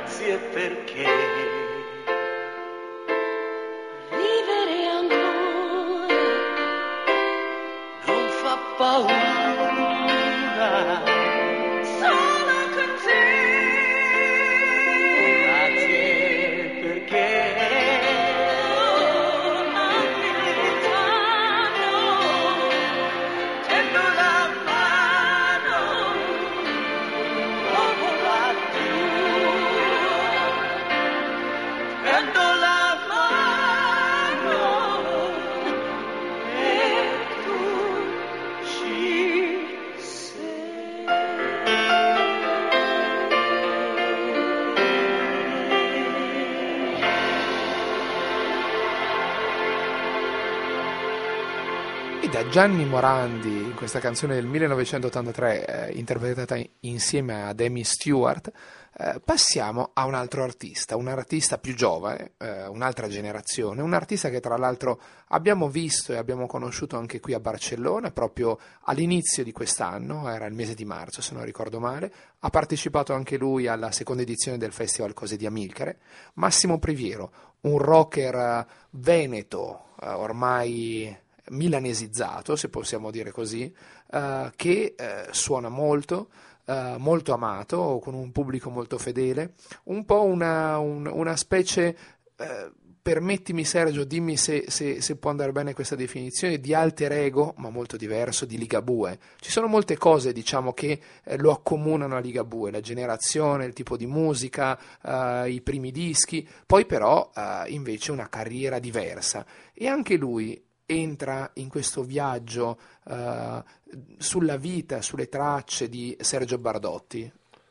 grazie perché vivere ancora non fa paura. Solo con te. Grazie perché tendo la mano dopo la tua, tendo la mano e tu ci E da Gianni Morandi, in questa canzone del 1983, interpretata insieme ad Amy Stewart, passiamo a un altro artista, un artista più giovane, un'altra generazione, un artista che tra l'altro abbiamo visto e abbiamo conosciuto anche qui a Barcellona proprio all'inizio di quest'anno, era il mese di marzo se non ricordo male. Ha partecipato anche lui alla seconda edizione del Festival Cose di Amilcare. Massimo Priviero, un rocker veneto, ormai milanesizzato, se possiamo dire così, che suona molto, molto amato, con un pubblico molto fedele, un po' una specie, permettimi Sergio, dimmi se può andare bene questa definizione, di alter ego, ma molto diverso, di Ligabue. Ci sono molte cose, diciamo, che lo accomunano a Ligabue, la generazione, il tipo di musica, i primi dischi, poi però invece una carriera diversa, e anche lui entra in questo viaggio sulla vita, sulle tracce di Sergio Bardotti.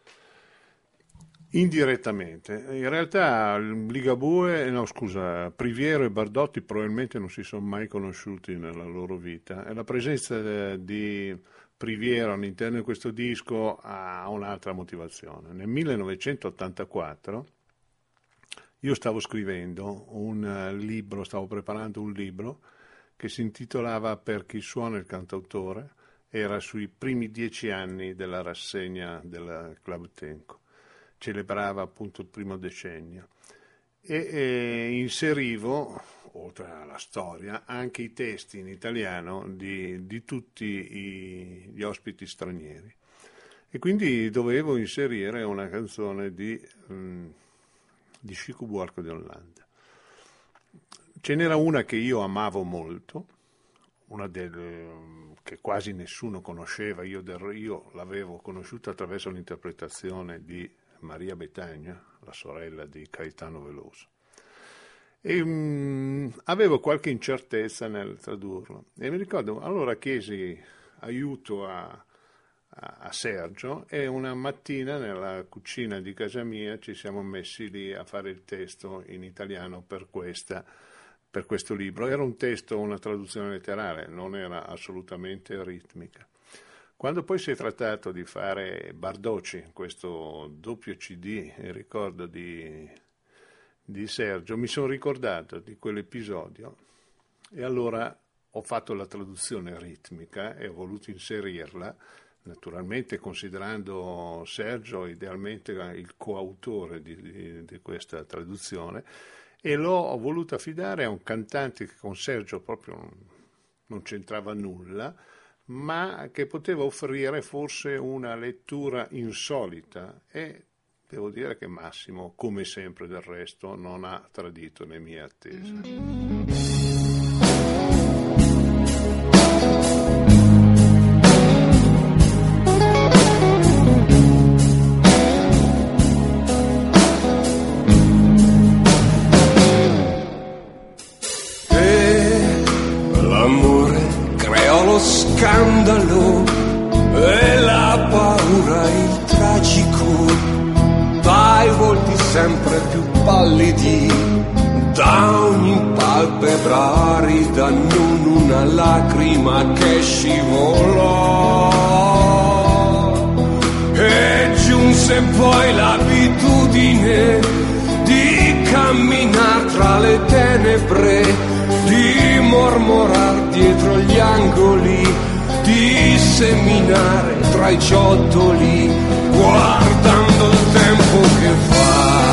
Indirettamente. In realtà Priviero e Bardotti probabilmente non si sono mai conosciuti nella loro vita, e la presenza di Priviero all'interno di questo disco ha un'altra motivazione. Nel 1984 io stavo scrivendo un libro, stavo preparando un libro che si intitolava Per chi suona il cantautore, era sui primi 10 anni della rassegna del Club Tenco, celebrava appunto il primo decennio, e inserivo, oltre alla storia, anche i testi in italiano di tutti gli ospiti stranieri, e quindi dovevo inserire una canzone di Chico Buarque de Holanda. Ce n'era una che io amavo molto, che quasi nessuno conosceva, io l'avevo conosciuta attraverso l'interpretazione di Maria Betagna, la sorella di Caetano Veloso, e avevo qualche incertezza nel tradurlo, e mi ricordo, allora chiesi aiuto a Sergio, e una mattina nella cucina di casa mia ci siamo messi lì a fare il testo in italiano per questo libro. Era un testo, una traduzione letterale, non era assolutamente ritmica. Quando poi si è trattato di fare Bardocci, questo doppio CD, ricordo di Sergio, mi sono ricordato di quell'episodio, e allora ho fatto la traduzione ritmica e ho voluto inserirla, naturalmente considerando Sergio idealmente il coautore di questa traduzione, e l'ho voluto affidare a un cantante che con Sergio proprio non c'entrava nulla, ma che poteva offrire forse una lettura insolita, e devo dire che Massimo, come sempre del resto, non ha tradito le mie attese. Scandalo e la paura, il tragico, dai volti sempre più pallidi, da ogni palpebra arida non una lacrima che scivolò, e giunse poi l'abitudine di camminare tra le tenebre, di mormorar dietro gli angoli, di seminare tra i ciottoli, guardando il tempo che va.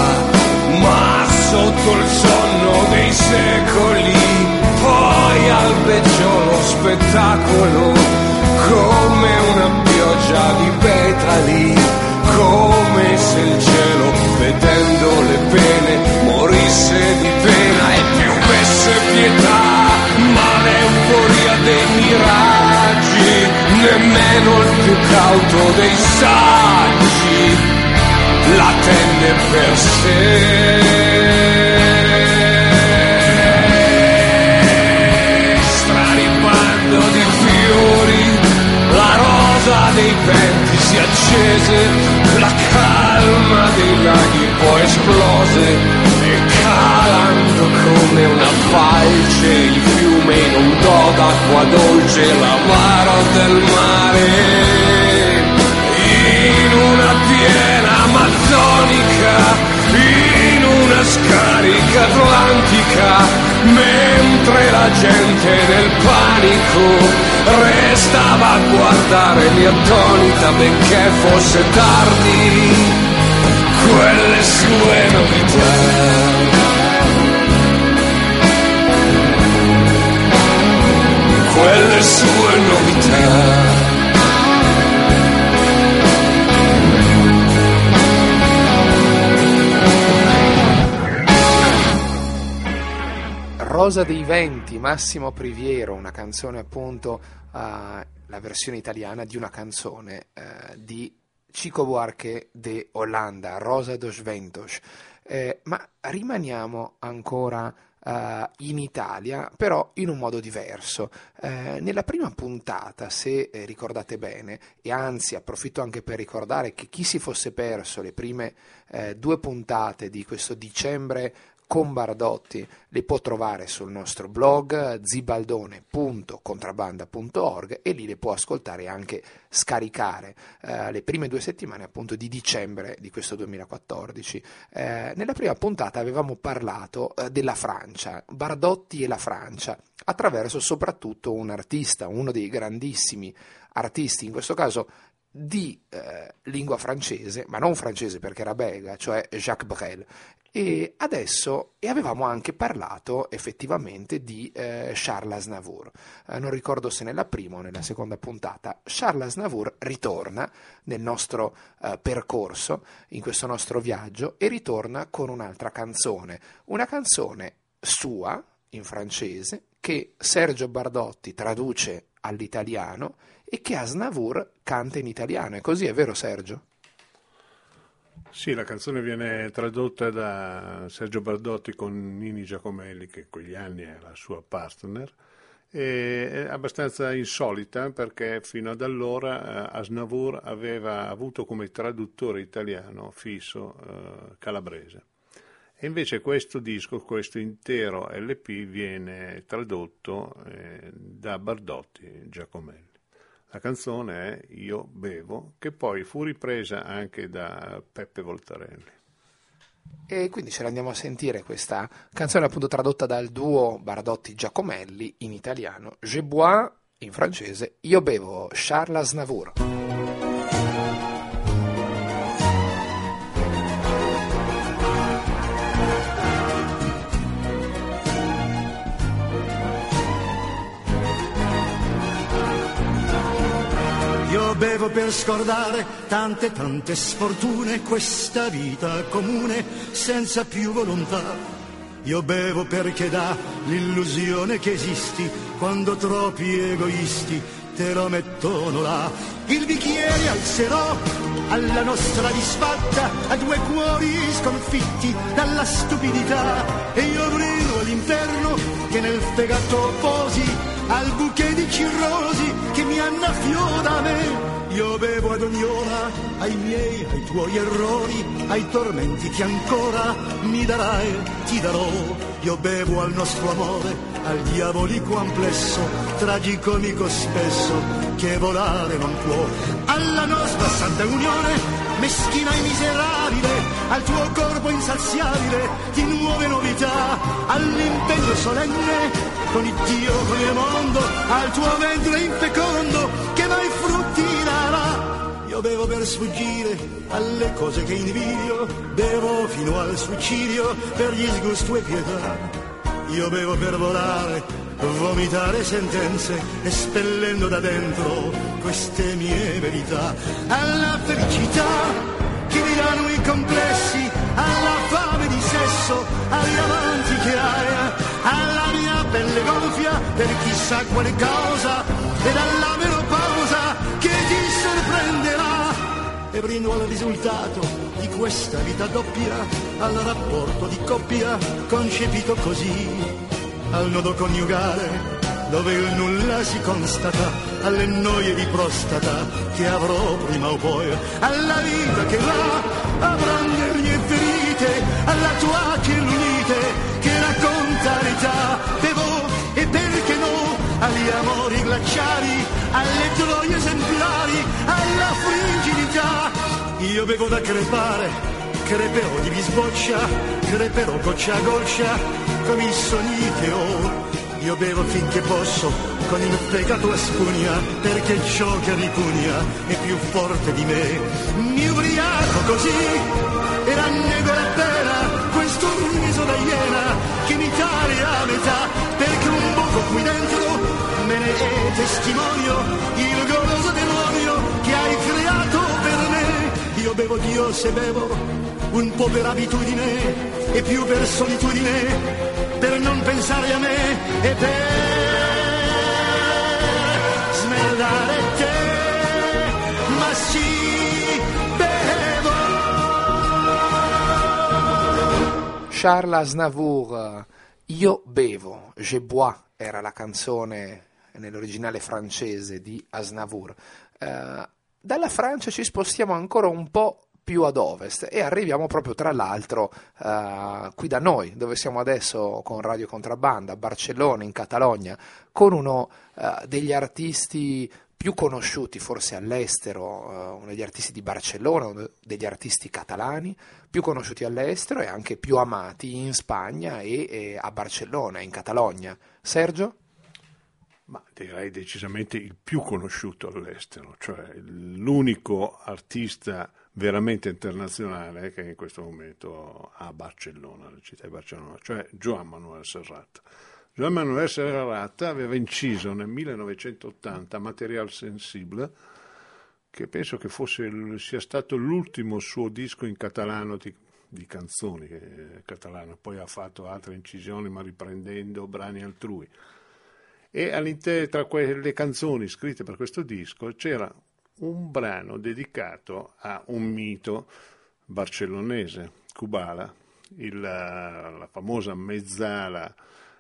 come se il cielo, vedendo le pene, morisse di pena e piovesse pietà, ma l'euforia dei miraggi, nemmeno il più cauto dei saggi la tenne per sé. Straripando di fiori, la rosa dei venti si accese, la calma dei laghi poi esplose, e calando come una falce il fiume inondò d'acqua dolce l'amaro del mare. In una piena amazzonica, in una scarica atlantica, mentre la gente nel panico restava a guardarmi attonita, benché fosse tardi, quelle sue novità. Quelle sue novità. Rosa dei venti, Massimo Priviero, una canzone appunto, la versione italiana di una canzone di Chico Buarque de Holanda, Rosa dos Ventos. Ma rimaniamo ancora in Italia, però in un modo diverso. Nella prima puntata, se ricordate bene, e anzi approfitto anche per ricordare che chi si fosse perso le prime 2 puntate di questo dicembre con Bardotti le può trovare sul nostro blog zibaldone.contrabbanda.org, e lì le può ascoltare e anche scaricare le prime 2 settimane appunto di dicembre di questo 2014. Nella prima puntata avevamo parlato della Francia, Bardotti e la Francia, attraverso soprattutto un artista, uno dei grandissimi artisti, in questo caso di lingua francese, ma non francese perché era belga, cioè Jacques Brel. E avevamo anche parlato effettivamente di Charles Aznavour. Non ricordo se nella prima o nella seconda puntata. Charles Aznavour ritorna nel nostro percorso, in questo nostro viaggio, e ritorna con un'altra canzone, una canzone sua in francese che Sergio Bardotti traduce all'italiano e che Aznavour canta in italiano. È così, è vero Sergio? Sì, la canzone viene tradotta da Sergio Bardotti con Nini Giacomelli, che in quegli anni è la sua partner, e è abbastanza insolita perché fino ad allora Aznavour aveva avuto come traduttore italiano fisso Calabrese. E invece questo disco, questo intero LP, viene tradotto da Bardotti Giacomelli. La canzone è Io bevo, che poi fu ripresa anche da Peppe Voltarelli. E quindi ce la andiamo a sentire, questa canzone appunto tradotta dal duo Bardotti-Giacomelli in italiano, Je bois in francese, Io bevo, Charles Aznavour. Io bevo per scordare tante sfortune, questa vita comune senza più volontà. Io bevo perché dà l'illusione che esisti quando troppi egoisti te lo mettono là. Il bicchiere alzerò alla nostra disfatta, a 2 cuori sconfitti dalla stupidità, e io brido all'inferno che nel fegato posi al bouquet di cirrosi che mi annaffiò da me. Io bevo ad ogni ora ai miei, ai tuoi errori, ai tormenti che ancora mi darai, ti darò. Io bevo al nostro amore, al diabolico amplesso, tragicomico spesso, che volare non può. Alla nostra santa unione, meschina e miserabile, al tuo corpo insaziabile di nuove novità, all'impegno solenne con il Dio, con il mondo, al tuo ventre infecondo che mai frutti darà. Io bevo per sfuggire alle cose che invidio, bevo fino al suicidio per disgusto e pietà. Io bevo per volare, vomitare sentenze, espellendo da dentro queste mie verità. Alla felicità soffia per chissà quale causa e dalla menopausa che ti sorprenderà. E brindo al risultato di questa vita doppia, al rapporto di coppia concepito così, al nodo coniugale dove il nulla si constata, alle noie di prostata che avrò prima o poi, alla vita che va avranno le mie ferite, alla tua che l'unite che racconta l'età. Bevo e perché no agli amori glaciali, alle gioie esemplari, alla frigidità. Io bevo da crepare, creperò di bisboccia, creperò goccia a goccia come i sogni che ho. Io bevo finché posso, con il fegato a spugna, perché ciò che ripugna è più forte di me. Mi ubriaco così e rannego la pena, questo riso da iena che mi taglia a metà, perché un buco qui dentro me ne è testimonio, il goloso demonio che hai creato per me. Io bevo Dio se bevo, un po' per abitudine e più per solitudine, per non pensare a me e per smerdare te, ma sì, bevo. Charles Aznavour, Io bevo, Je bois, era la canzone nell'originale francese di Aznavour. Dalla Francia ci spostiamo ancora un po' più ad ovest e arriviamo proprio tra l'altro qui da noi, dove siamo adesso con Radio Contrabbanda, a Barcellona, in Catalogna, con uno degli artisti più conosciuti forse all'estero, uno degli artisti di Barcellona, uno degli artisti catalani più conosciuti all'estero e anche più amati in Spagna e a Barcellona, in Catalogna. Sergio? Ma direi decisamente il più conosciuto all'estero, cioè l'unico artista veramente internazionale che in questo momento ha Barcellona, la città di Barcellona, cioè Joan Manuel Serrat. Joan Manuel Serrat aveva inciso nel 1980 Material Sensible, che penso che sia stato l'ultimo suo disco in catalano di canzoni catalano, poi ha fatto altre incisioni ma riprendendo brani altrui. E all'interno, tra quelle canzoni scritte per questo disco, c'era un brano dedicato a un mito barcellonese, Kubala, la famosa mezzala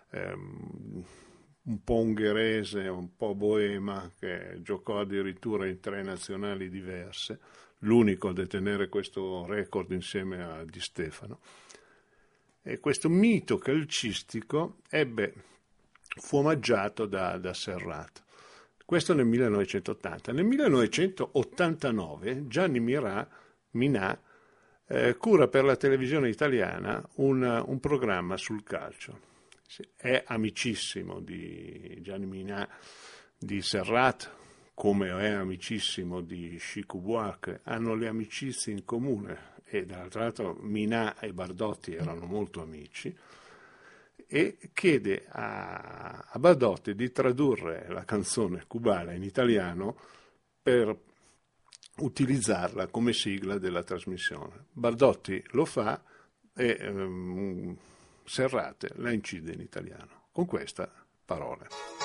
un po' ungherese, un po' boema, che giocò addirittura in 3 nazionali diverse, l'unico a detenere questo record insieme a Di Stefano. E questo mito calcistico fu omaggiato da Serrat. Questo nel 1980. Nel 1989 Gianni Minà cura per la televisione italiana un programma sul calcio. È amicissimo di Gianni Minà, di Serrat, come è amicissimo di Chico Buarque, hanno le amicizie in comune e dall'altro lato Minà e Bardotti erano molto amici, e chiede a Bardotti di tradurre la canzone Kubala in italiano per utilizzarla come sigla della trasmissione. Bardotti lo fa e Serrat la incide in italiano con questa parola.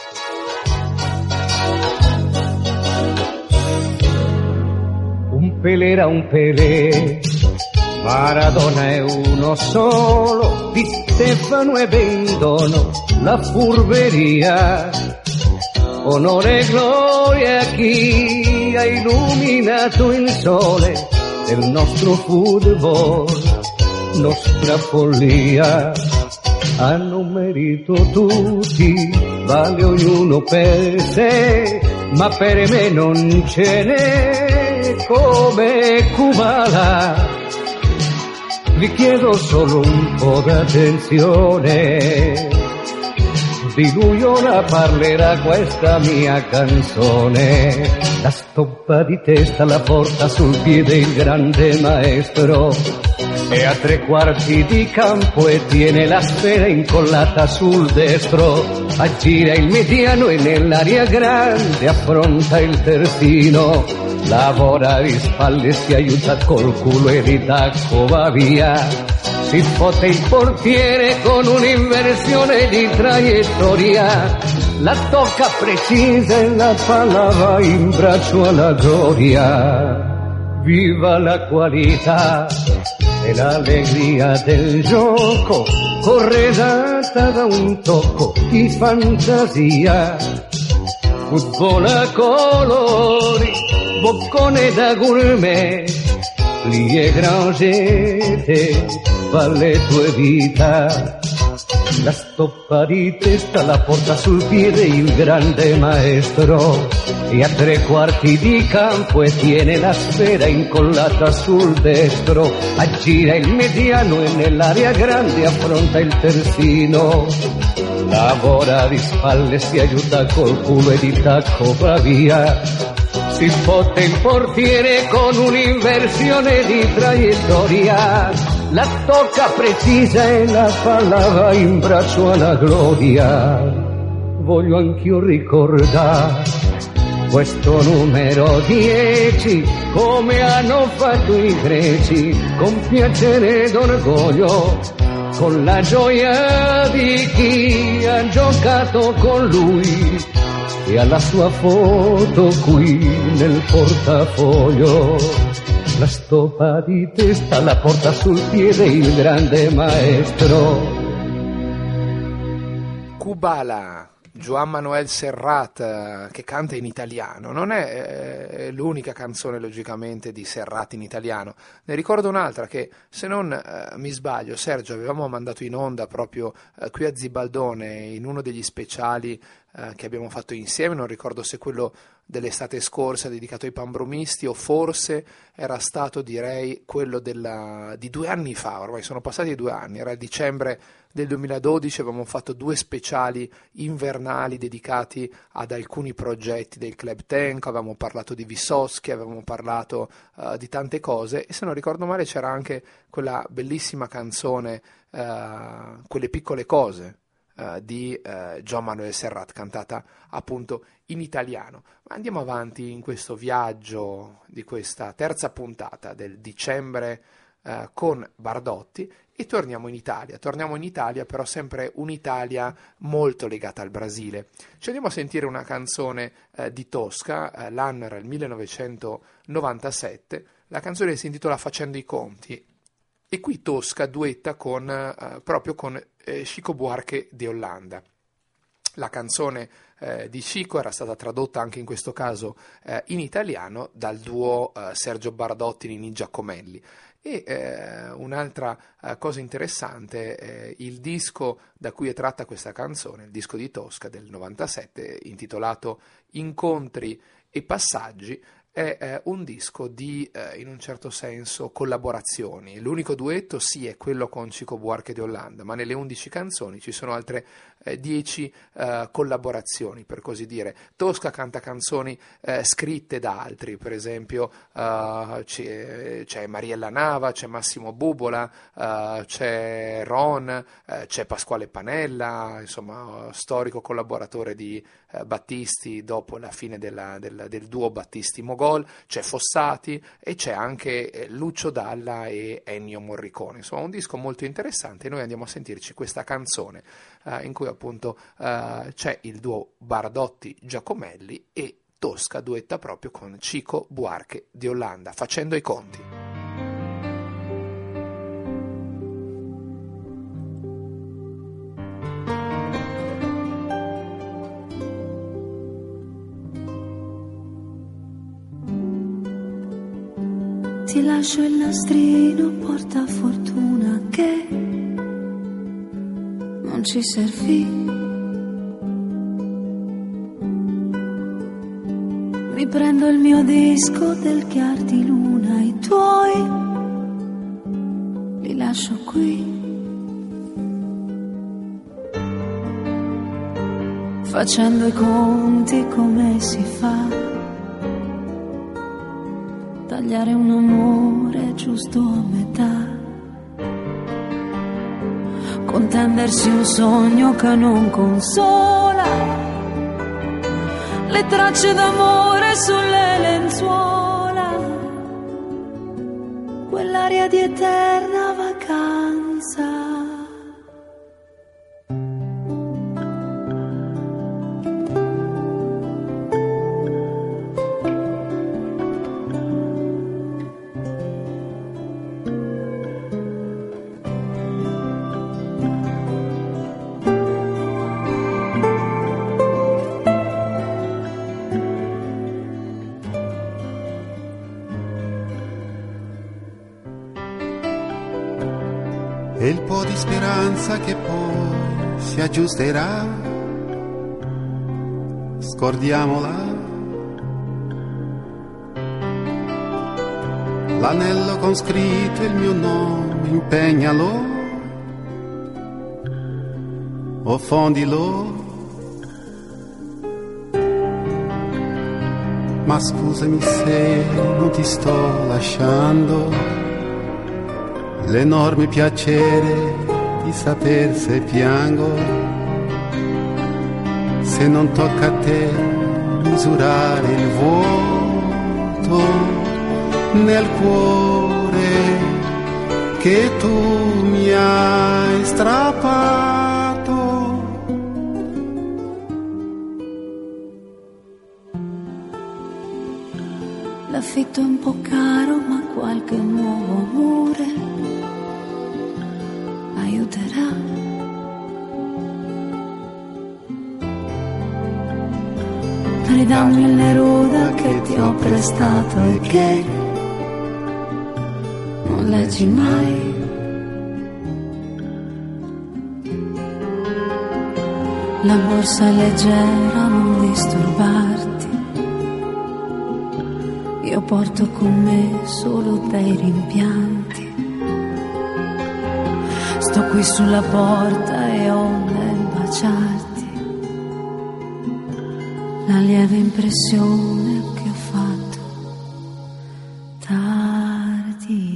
Un Pelé era un Pelé, Maradona è uno solo, Di Stefano e Bendono la furberia. Onore e gloria a chi ha illuminato il sole del nostro football, nostra follia. Hanno merito tutti, vale ognuno per sé, ma per me non ce n'è come Kubala. Vi chiedo solo un po' d'attenzione, di lui ora parlerà questa mia canzone. La stoppa di testa la porta sul piede il grande maestro, e a 3/4 di campo e tiene la sfera incollata sul destro. Aggira il mediano e nell'area grande affronta il terzino. Lavora di spalle, si aiuta col culo e ritacco va via. si fotte il portiere con un'inversione di traiettoria, la tocca precisa e la palla va in braccio alla gloria. Viva la qualità e l'allegria del gioco, corredata da un tocco di fantasia. Football a colori, boccone da gourmet, plie grangete, valle tue vita. La stoppa di testa la porta sul piede il grande maestro, e a 3/4 di campo e tiene la sfera incollata sul destro. Aggira il mediano e nell'area grande affronta il terzino. Lavora di spalle, si aiuta col culo e di tacco va via. Si fotte il portiere con un'inversione di traiettoria, la tocca precisa e la palla va in braccio alla gloria. Voglio anch'io ricordare questo numero 10, come hanno fatto i greci, con piacere ed orgoglio, con la gioia di chi ha giocato con lui, e alla sua foto qui nel portafoglio. La stoppa di testa la porta sul piede il grande maestro. Kubala, Joan Manuel Serrat, che canta in italiano. Non è l'unica canzone logicamente di Serrat in italiano. Ne ricordo un'altra che, se non mi sbaglio, Sergio, avevamo mandato in onda proprio qui a Zibaldone in uno degli speciali che abbiamo fatto insieme. Non ricordo se quello dell'estate scorsa dedicato ai pambromisti o forse era stato, direi, quello di 2 anni fa. Ormai sono passati 2 anni, era il dicembre del 2012, avevamo fatto 2 speciali invernali dedicati ad alcuni progetti del Club Tenco, avevamo parlato di Vysotsky, avevamo parlato di tante cose, e se non ricordo male c'era anche quella bellissima canzone Quelle piccole cose di Joan Manuel Serrat, cantata appunto in italiano. Ma andiamo avanti in questo viaggio di questa terza puntata del dicembre con Bardotti, e torniamo in Italia, però sempre un'Italia molto legata al Brasile. Ci andiamo a sentire una canzone di Tosca, l'anno era il 1997, la canzone si intitola Facendo i conti, e qui Tosca duetta proprio con Chico Buarque de Holanda. La canzone di Chico era stata tradotta anche in questo caso in italiano dal duo Sergio Bardotti-Nini Giacomelli. E un'altra cosa interessante, il disco da cui è tratta questa canzone, il disco di Tosca del 97, intitolato Incontri e Passaggi, è un disco di, in un certo senso, collaborazioni. L'unico duetto sì è quello con Chico Buarque de Holanda, ma nelle 11 canzoni ci sono altre 10 collaborazioni, per così dire. Tosca canta canzoni scritte da altri, per esempio c'è Mariella Nava, c'è Massimo Bubola, c'è Ron, c'è Pasquale Panella, insomma storico collaboratore di Battisti dopo la fine del duo Battisti-Mogol, c'è Fossati e c'è anche Lucio Dalla e Ennio Morricone. Insomma, un disco molto interessante, e noi andiamo a sentirci questa canzone in cui appunto c'è il duo Bardotti-Giacomelli e Tosca duetta proprio con Chico Buarque de Holanda, Facendo i conti. Ti lascio il nastrino porta fortuna che non ci servì. Mi prendo il mio disco del chiar di luna, i tuoi li lascio qui. Facendo i conti come si fa, tagliare un amore giusto a metà, contendersi un sogno che non consola, le tracce d'amore sulle lenzuola, quell'aria di eterna vacanza. E il po' di speranza che poi si aggiusterà, scordiamola. L'anello con scritto il mio nome, impegnalo o fondilo. Ma scusami se non ti sto lasciando l'enorme piacere di saper se piango, se non tocca a te misurare il vuoto nel cuore che tu mi hai strappato. L'affitto è un po' caro, ma qualche nuovo amore aiuterà. Ridammi il Neruda che ti ho prestato e che non leggi mai. La borsa è leggera, non disturbarti. Io porto con me solo bei rimpianti. Sto qui sulla porta e ho nel baciarti la lieve impressione che ho fatto tardi.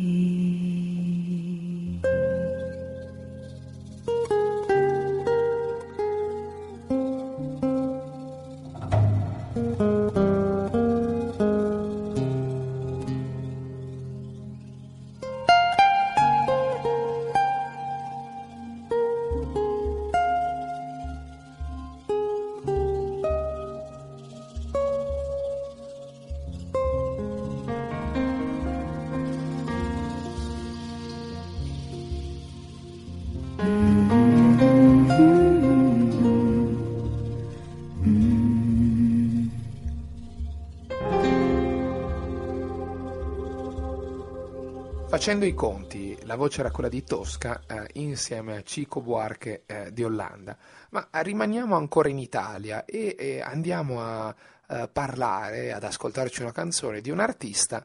Facendo i conti, la voce era quella di Tosca insieme a Chico Buarque di Olanda, ma rimaniamo ancora in Italia e andiamo a parlare, ad ascoltarci una canzone di un artista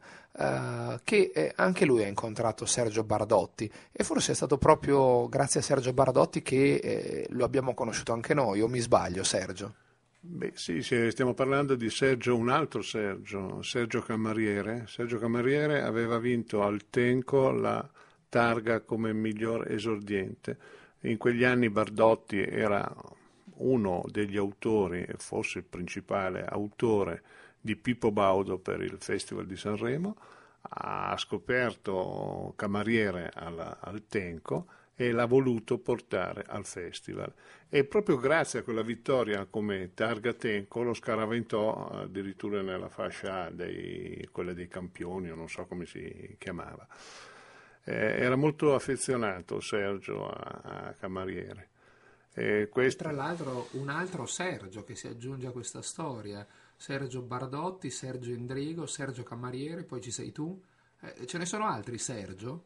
che anche lui ha incontrato Sergio Bardotti, e forse è stato proprio grazie a Sergio Bardotti che lo abbiamo conosciuto anche noi, o mi sbaglio, Sergio? Beh sì, stiamo parlando di Sergio, un altro Sergio Camariere. Sergio Camariere aveva vinto al Tenco la targa come miglior esordiente. In quegli anni Bardotti era uno degli autori, e forse il principale autore, di Pippo Baudo per il Festival di Sanremo. Ha scoperto Camariere al Tenco e l'ha voluto portare al festival, e proprio grazie a quella vittoria come targa Tenco lo scaraventò addirittura nella fascia A, quella dei campioni, o non so come si chiamava. Era molto affezionato Sergio a Camariere. Tra l'altro un altro Sergio che si aggiunge a questa storia, Sergio Bardotti, Sergio Endrigo, Sergio Camariere, poi ci sei tu. Ce ne sono altri Sergio?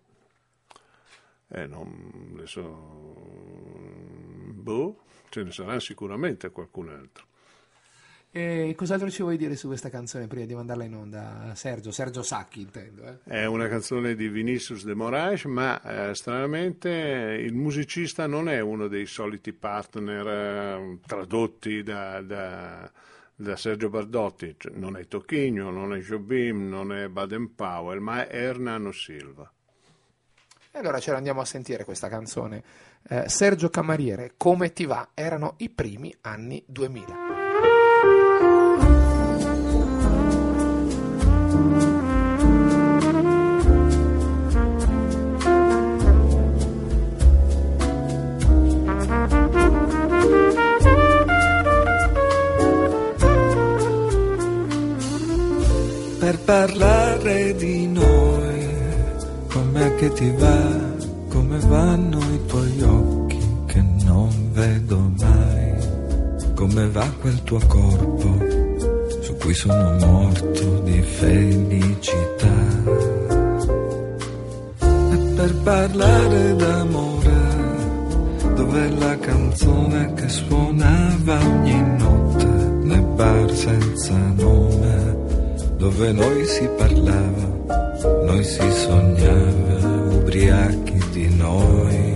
Ce ne sarà sicuramente qualcun altro. E cos'altro ci vuoi dire su questa canzone prima di mandarla in onda, Sergio Sacchi intendo? È una canzone di Vinicius de Moraes, ma stranamente il musicista non è uno dei soliti partner tradotti da Sergio Bardotti, cioè, non è Tocchigno, non è Jobim, non è Baden-Powell, ma è Hernando Silva. E allora ce la andiamo a sentire questa canzone. Sergio Camariere, Come ti va? Erano i primi anni 2000. com'è che ti va, come vanno i tuoi occhi che non vedo mai, come va quel tuo corpo su cui sono morto di felicità. E per parlare d'amore, dov'è la canzone che suonava ogni notte nei bar senza nome, dove noi si parlava, noi si sognava, ubriachi di noi.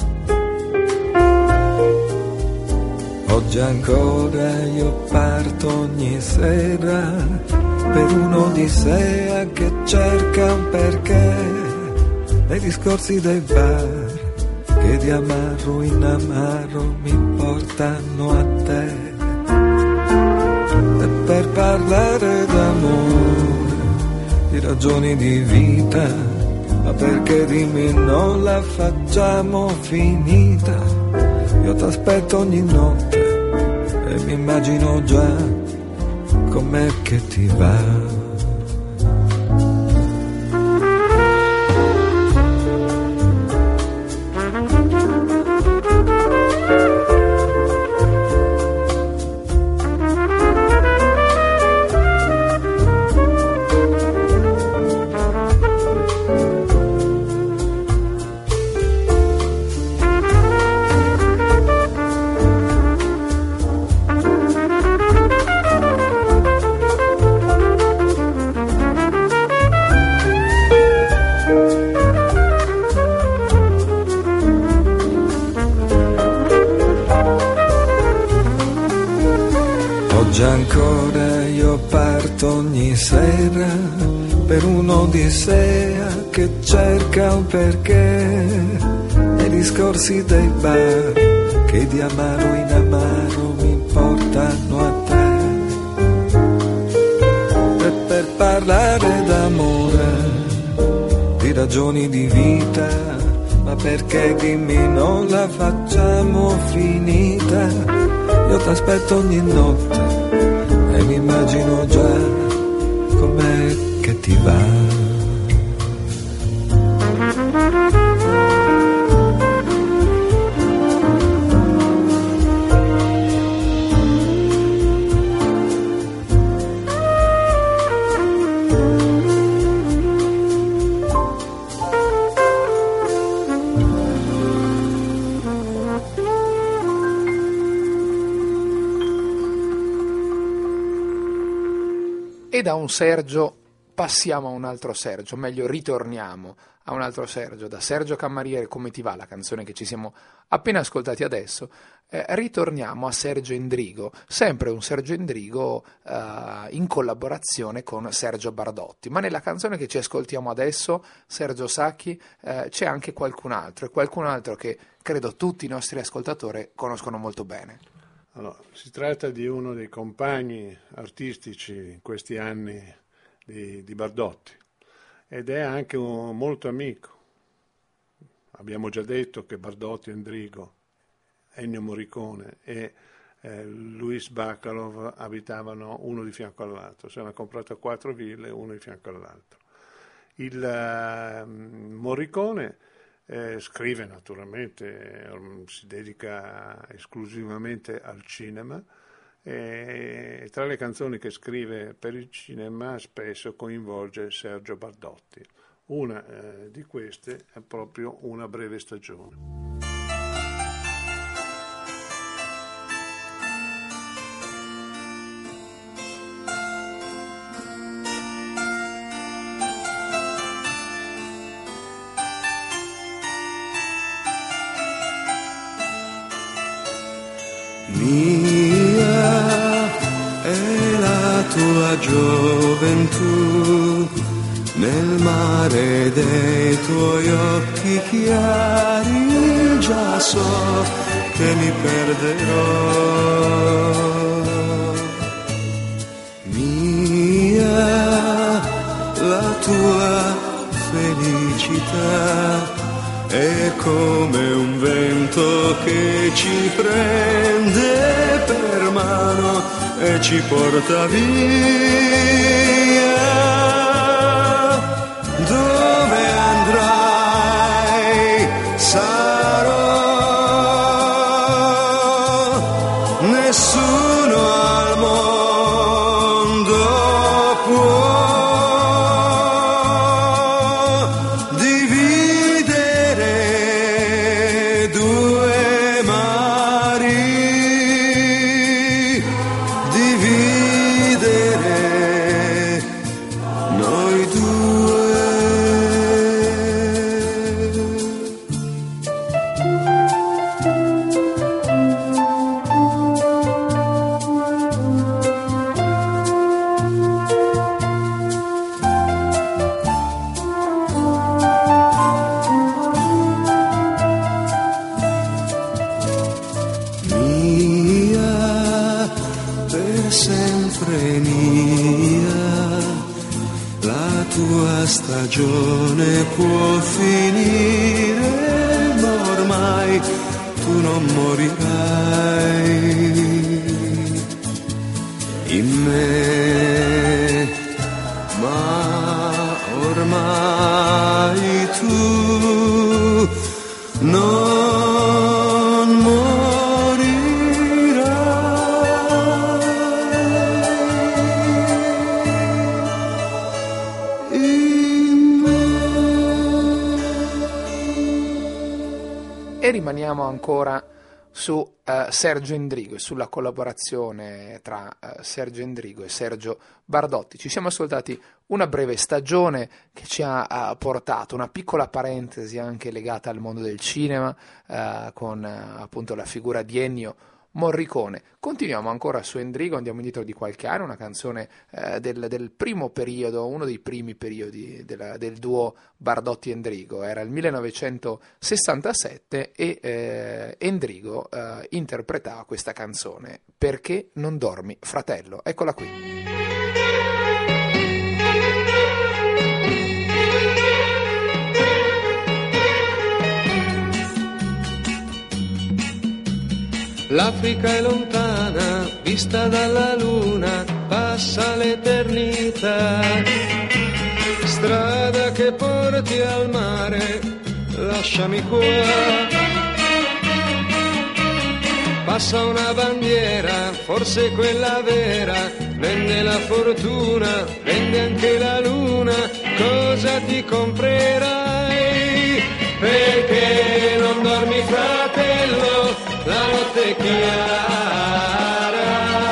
Oggi ancora io parto ogni sera per un'odissea che cerca un perché nei discorsi dei bar che di amaro in amaro mi portano a te. E per parlare d'amore, di ragioni di vita, ma perché dimmi non la facciamo finita? Io t'aspetto ogni notte e mi immagino già com'è che ti va. Ancora io parto ogni sera per un'odissea che cerca un perché nei discorsi dei bar che di amaro in amaro mi portano a te. E per parlare d'amore, di ragioni di vita, ma perché dimmi non la facciamo finita? Io t'aspetto ogni notte e mi immagino già com'è che ti va. E da un Sergio passiamo a un altro Sergio, meglio ritorniamo a un altro Sergio. Da Sergio Cammariere, Come ti va, la canzone che ci siamo appena ascoltati adesso, ritorniamo a Sergio Endrigo, sempre un Sergio Endrigo in collaborazione con Sergio Bardotti, ma nella canzone che ci ascoltiamo adesso, Sergio Sacchi, c'è anche qualcun altro che credo tutti i nostri ascoltatori conoscono molto bene. Allora, si tratta di uno dei compagni artistici in questi anni di Bardotti ed è anche molto amico. Abbiamo già detto che Bardotti, Endrigo, Ennio Morricone e Luis Bacalov abitavano uno di fianco all'altro, si erano comprato 4 ville, uno di fianco all'altro. Il Morricone scrive naturalmente, si dedica esclusivamente al cinema e tra le canzoni che scrive per il cinema spesso coinvolge Sergio Bardotti. Una di queste è proprio Una breve stagione. Mia è la tua gioventù, nel mare dei tuoi occhi chiari già so che mi perderò. Mia, la tua felicità è come un vento che ci prende per mano e ci porta via. Dove andrà finire, ma ormai tu non morirai in me, ma ormai tu non morirai in me. E rimaniamo ancora su Sergio Endrigo e sulla collaborazione tra Sergio Endrigo e Sergio Bardotti. Ci siamo ascoltati una breve stagione che ci ha portato una piccola parentesi anche legata al mondo del cinema con appunto la figura di Ennio Morricone. Continuiamo ancora su Endrigo, andiamo indietro di qualche anno, una canzone del primo periodo, uno dei primi periodi del duo Bardotti-Endrigo, era il 1967 e Endrigo interpretava questa canzone, Perché non dormi, fratello? Eccola qui. L'Africa è lontana, vista dalla luna, passa l'eternità. Strada che porti al mare, lasciami qua. Passa una bandiera, forse quella vera, vende la fortuna, vende anche la luna, cosa ti comprerai? Perché non dormi, fratello? La notte è chiara,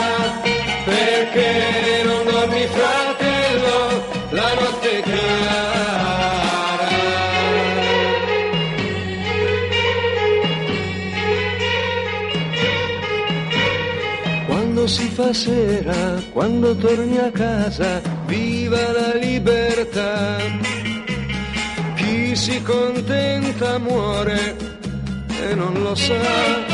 perché non dormi, fratello? La notte è chiara. Quando si fa sera, quando torni a casa, viva la libertà. Chi si contenta muore e non lo sa.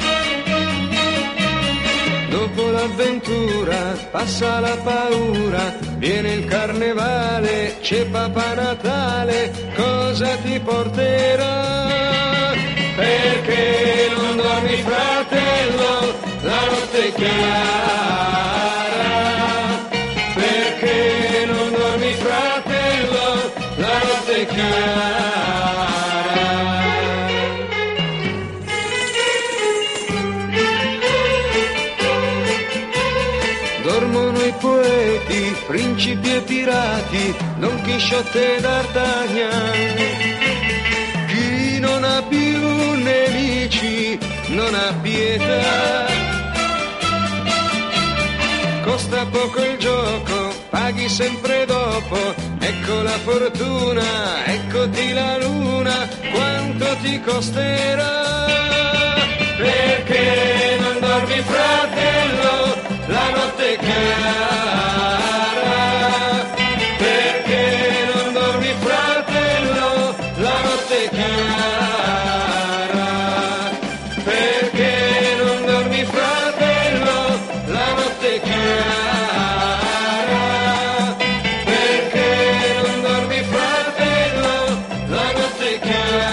Dopo l'avventura passa la paura, viene il carnevale, c'è Papà Natale, cosa ti porterà? Perché non dormi, fratello? La notte è chiara. Perché non dormi, fratello? La notte è chiara. Dormono i poeti, principi e pirati, Don Chisciotte e D'Artagnan. Chi non ha più nemici non ha pietà. Costa poco il gioco, paghi sempre dopo. Ecco la fortuna, eccoti la luna, quanto ti costerà? Perché non dormi, fratello? La notte è chiara. Perché non dormi, fratello? La notte è chiara. Perché non dormi, fratello? La notte è chiara. Perché non dormi, fratello? La notte è chiara.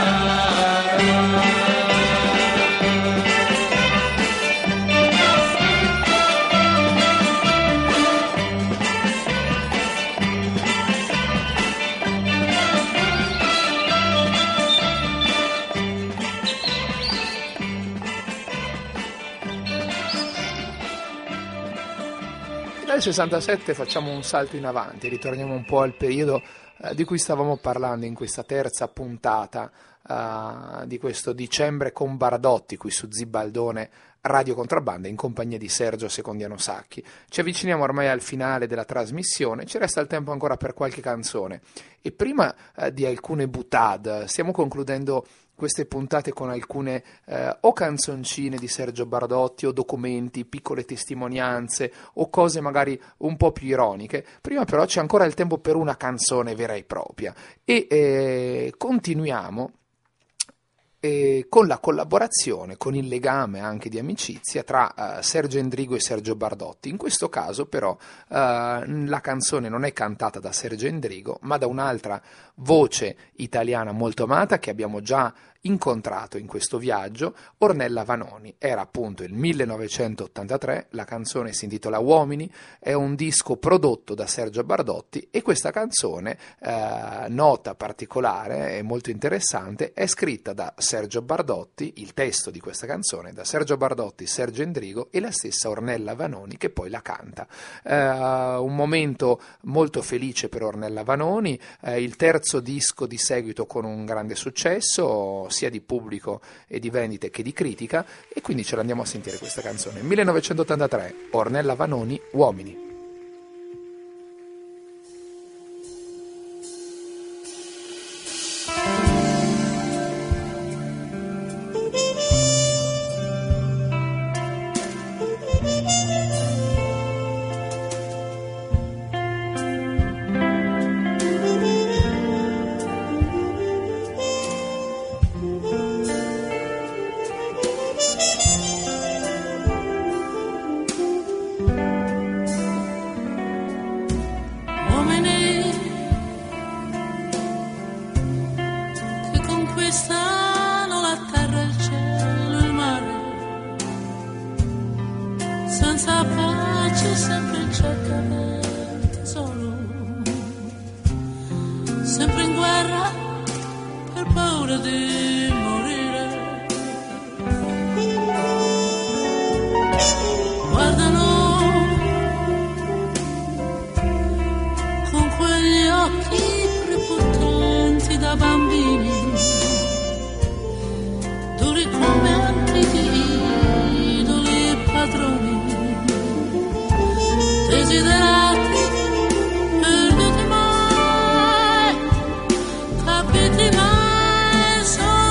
Nel 67 facciamo un salto in avanti, ritorniamo un po' al periodo di cui stavamo parlando in questa terza puntata di questo dicembre con Bardotti qui su Zibaldone Radio Contrabbanda in compagnia di Sergio Secondiano Sacchi. Ci avviciniamo ormai al finale della trasmissione, ci resta il tempo ancora per qualche canzone e prima di alcune boutade stiamo concludendo queste puntate con alcune o canzoncine di Sergio Bardotti o documenti, piccole testimonianze o cose magari un po' più ironiche. Prima però c'è ancora il tempo per una canzone vera e propria e continuiamo e con la collaborazione, con il legame anche di amicizia tra Sergio Endrigo e Sergio Bardotti. In questo caso però la canzone non è cantata da Sergio Endrigo, ma da un'altra voce italiana molto amata che abbiamo già incontrato in questo viaggio, Ornella Vanoni. Era appunto il 1983, la canzone si intitola Uomini, è un disco prodotto da Sergio Bardotti e questa canzone, nota particolare e molto interessante, è scritta da Sergio Bardotti, il testo di questa canzone da Sergio Bardotti, Sergio Endrigo e la stessa Ornella Vanoni che poi la canta. Un momento molto felice per Ornella Vanoni, il terzo disco di seguito con un grande successo sia di pubblico e di vendite che di critica, e quindi ce l'andiamo a sentire questa canzone. 1983, Ornella Vanoni, Uomini. Perduti mai, capiti mai, sono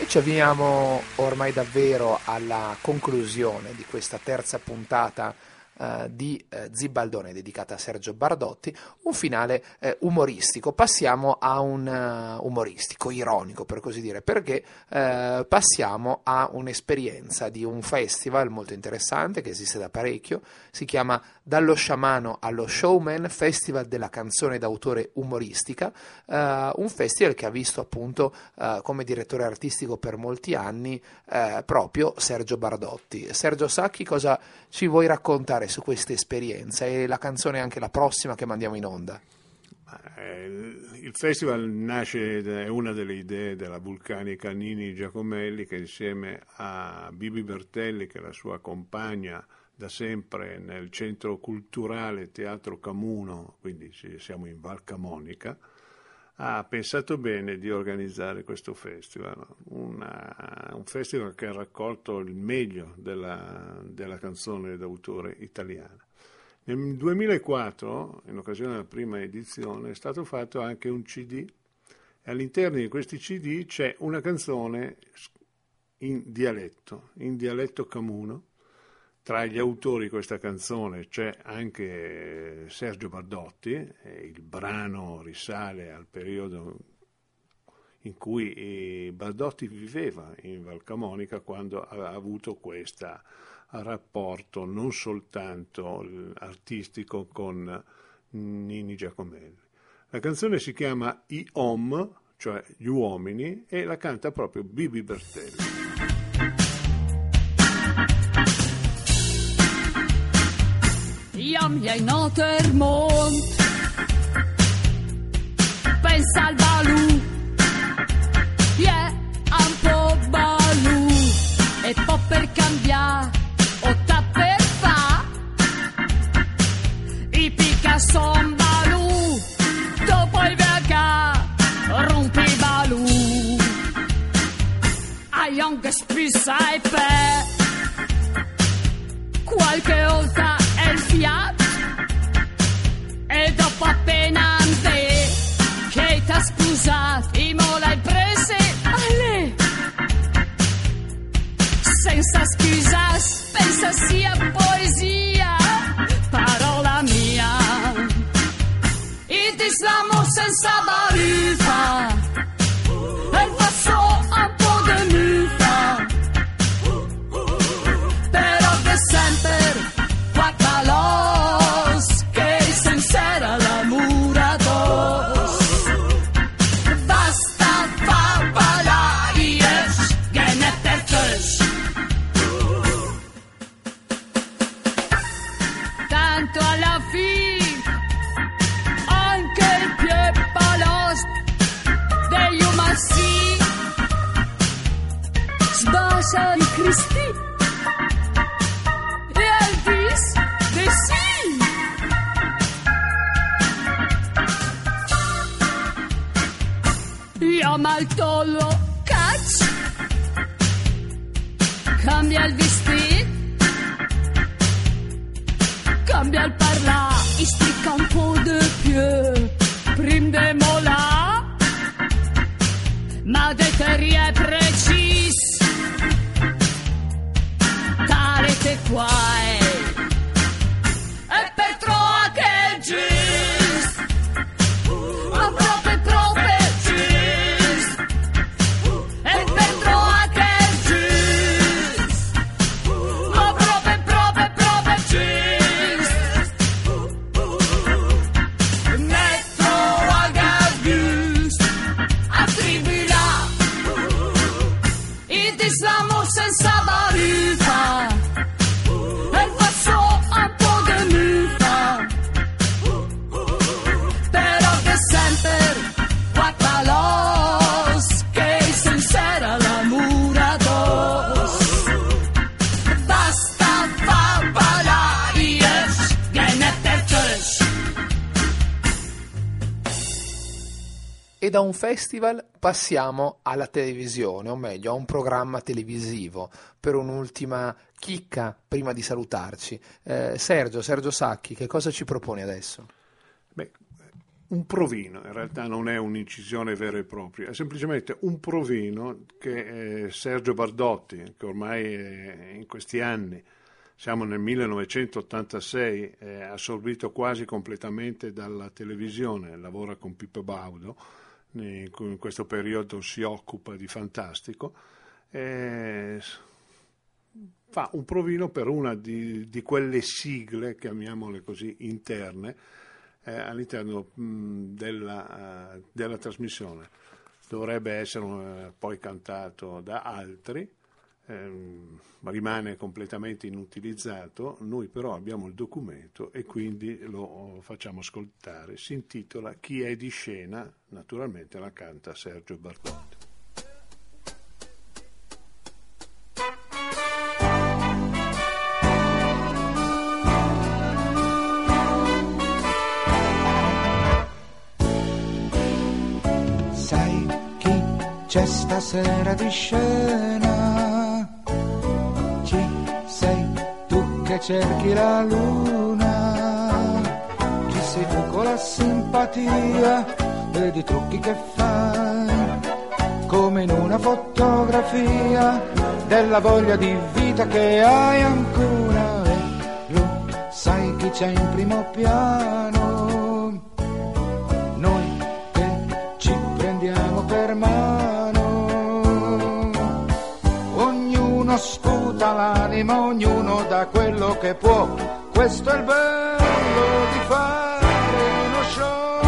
ci avviamo ormai davvero alla conclusione di questa terza puntata di Zibaldone dedicata a Sergio Bardotti, un finale umoristico. Passiamo a un umoristico, ironico per così dire, perché passiamo a un'esperienza di un festival molto interessante che esiste da parecchio, si chiama Dallo sciamano allo showman, Festival della canzone d'autore umoristica, un festival che ha visto appunto come direttore artistico per molti anni proprio Sergio Bardotti. Sergio Sacchi, cosa ci vuoi raccontare su questa esperienza e la canzone anche la prossima che mandiamo in onda? Il festival nasce, è una delle idee della vulcanica Nini Giacomelli, che insieme a Bibi Bertelli, che è la sua compagna da sempre nel centro culturale Teatro Camuno, quindi siamo in Val Camonica, ha pensato bene di organizzare questo festival, un festival che ha raccolto il meglio della canzone d'autore italiana. Nel 2004, in occasione della prima edizione, è stato fatto anche un CD, e all'interno di questi CD c'è una canzone in dialetto camuno. Tra gli autori di questa canzone c'è anche Sergio Bardotti, e il brano risale al periodo in cui Bardotti viveva in Val Camonica, quando ha avuto questo rapporto non soltanto artistico con Nini Giacomelli. La canzone si chiama I Om, cioè gli uomini, e la canta proprio Bibi Bertelli. Jam jij Notermond, pensa al balù, un po' balù, e poi per cambiare, o ta per fa, i Picasso un balù, dopo il verga, rompi balù, a young spisa e per, qualche volta è il fiat, e dopo appena te che t'ha scusato, i mo l'hai prese, alle, senza scusas, pensa sia poesia, parola mia, it islamo senza baruffa, e passo un po' de muffa, però che sempre los que sincera la murados basta fa balaies genetertes tanto alla fin anche il pie palos degli umassi sbasa di Cristi e Elvis de sì. Io maltolo caccio, cambia il vestito, cambia il parla, istica un po' de più, prim de mola, ma deteria precis, tale te quai. E da un festival passiamo alla televisione, o meglio a un programma televisivo, per un'ultima chicca prima di salutarci. Sergio Sacchi, che cosa ci proponi adesso? Beh, un provino, in realtà non è un'incisione vera e propria, è semplicemente un provino che Sergio Bardotti, che ormai in questi anni, siamo nel 1986, è assorbito quasi completamente dalla televisione, lavora con Pippo Baudo, in questo periodo si occupa di Fantastico, fa un provino per una di quelle sigle, chiamiamole così, interne, all'interno della trasmissione. Dovrebbe essere poi cantato da altri, rimane completamente inutilizzato, noi però abbiamo il documento e quindi lo facciamo ascoltare. Si intitola Chi è di scena, naturalmente la canta Sergio Bardotti. Sai chi c'è stasera di scena? Che cerchi la luna, ci sei tu con la simpatia ed i trucchi che fai, come in una fotografia della voglia di vita che hai ancora. E lo sai chi c'è in primo piano? Noi che ci prendiamo per mano, ognuno sputa l'anima, ognuno dà quello che può, questo è il bello di fare uno show.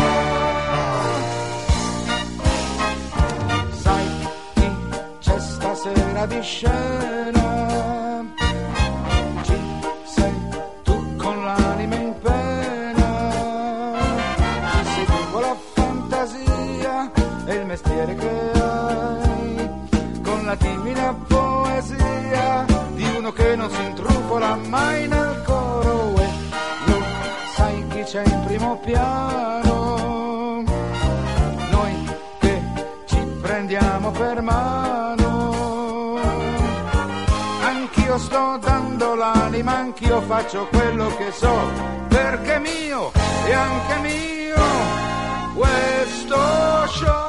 Sai chi c'è stasera di scena? Ci sei tu con l'anima in pena, ci sei tu con la fantasia e il mestiere che hai, con la timida poesia di uno che non si intrufola mai nel coro. E lo sai chi c'è in primo piano? Noi che ci prendiamo per mano. Anch'io sto dando l'anima, anch'io faccio quello che so, perché è mio e anche mio questo show.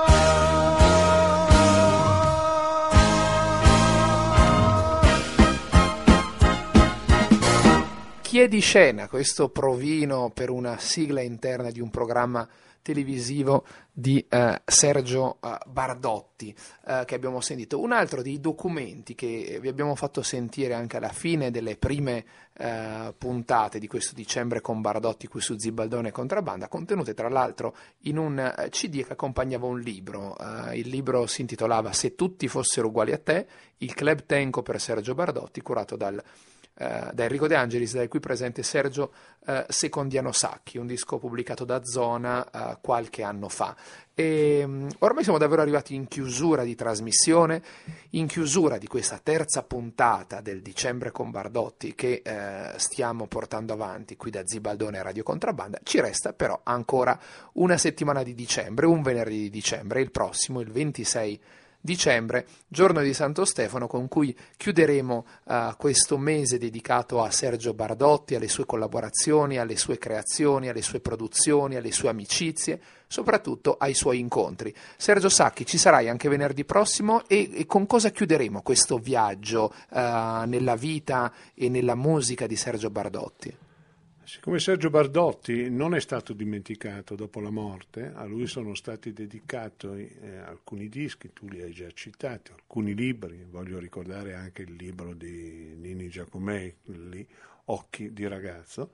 Chi è di scena, questo provino per una sigla interna di un programma televisivo di Sergio Bardotti che abbiamo sentito. Un altro dei documenti che vi abbiamo fatto sentire anche alla fine delle prime puntate di questo dicembre con Bardotti qui su Zibaldone e Contrabbanda, contenute tra l'altro in un CD che accompagnava un libro. Il libro si intitolava Se tutti fossero uguali a te, il Club Tenco per Sergio Bardotti, curato da Enrico De Angelis, da qui presente Sergio Secondiano Sacchi, un disco pubblicato da Zona qualche anno fa. E ormai siamo davvero arrivati in chiusura di trasmissione, in chiusura di questa terza puntata del dicembre con Bardotti che stiamo portando avanti qui da Zibaldone e Radio Contrabbanda. Ci resta però ancora una settimana di dicembre, un venerdì di dicembre, il prossimo, il 26 dicembre, giorno di Santo Stefano, con cui chiuderemo questo mese dedicato a Sergio Bardotti, alle sue collaborazioni, alle sue creazioni, alle sue produzioni, alle sue amicizie, soprattutto ai suoi incontri. Sergio Sacchi, ci sarai anche venerdì prossimo e con cosa chiuderemo questo viaggio nella vita e nella musica di Sergio Bardotti? Siccome Sergio Bardotti non è stato dimenticato dopo la morte, a lui sono stati dedicati alcuni dischi, tu li hai già citati, alcuni libri, voglio ricordare anche il libro di Nini Giacomei, lì, Occhi di ragazzo,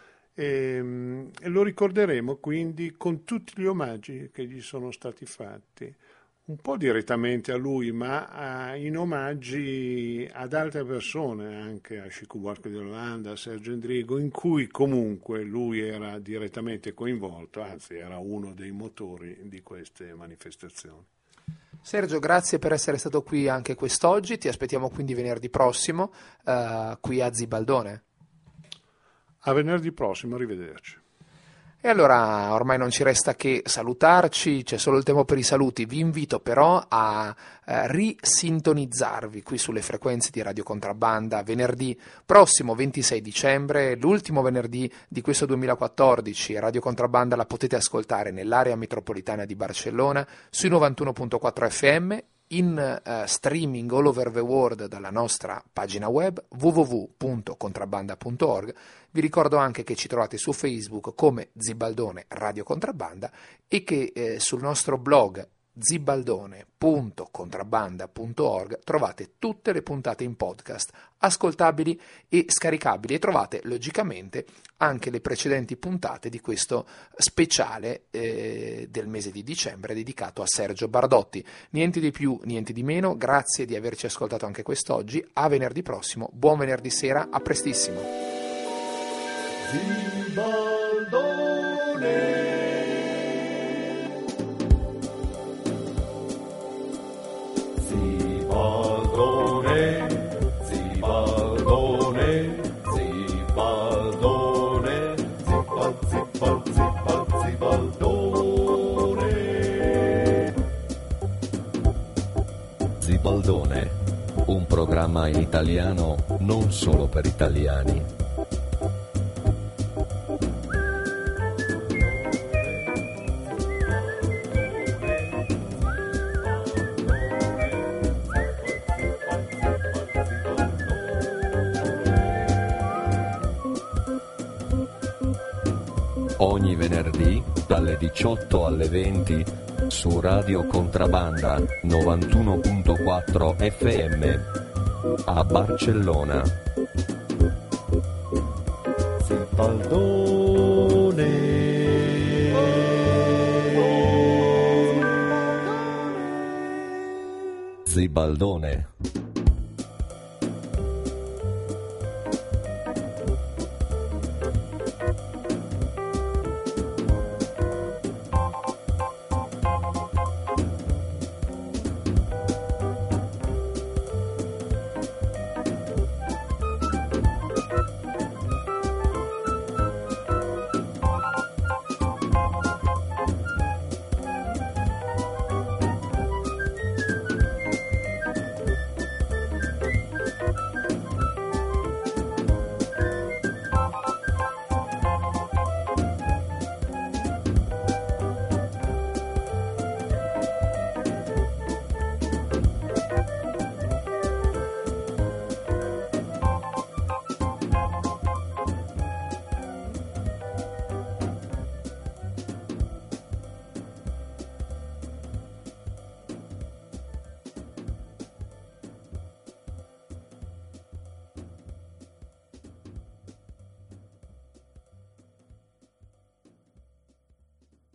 e lo ricorderemo quindi con tutti gli omaggi che gli sono stati fatti, un po' direttamente a lui, ma in omaggi ad altre persone, anche a Chico Buarque di Olanda, a Sergio Endrigo, in cui comunque lui era direttamente coinvolto, anzi era uno dei motori di queste manifestazioni. Sergio, grazie per essere stato qui anche quest'oggi, ti aspettiamo quindi venerdì prossimo qui a Zibaldone. A venerdì prossimo, arrivederci. E allora ormai non ci resta che salutarci, c'è solo il tempo per i saluti. Vi invito però a risintonizzarvi qui sulle frequenze di Radio Contrabbanda venerdì prossimo 26 dicembre, l'ultimo venerdì di questo 2014. Radio Contrabbanda la potete ascoltare nell'area metropolitana di Barcellona sui 91.4 FM, in streaming all over the world dalla nostra pagina web www.contrabbanda.org. Vi ricordo anche che ci trovate su Facebook come Zibaldone Radio Contrabbanda e che sul nostro blog zibaldone.contrabbanda.org trovate tutte le puntate in podcast ascoltabili e scaricabili, e trovate logicamente anche le precedenti puntate di questo speciale del mese di dicembre dedicato a Sergio Bardotti. Niente di più, niente di meno, grazie di averci ascoltato anche quest'oggi, a venerdì prossimo, buon venerdì sera, a prestissimo. Zibaldone, un programma in italiano non solo per italiani. Ogni venerdì dalle 18 alle 20 su Radio Contrabbanda 91.4 FM a Barcellona. Zibaldone.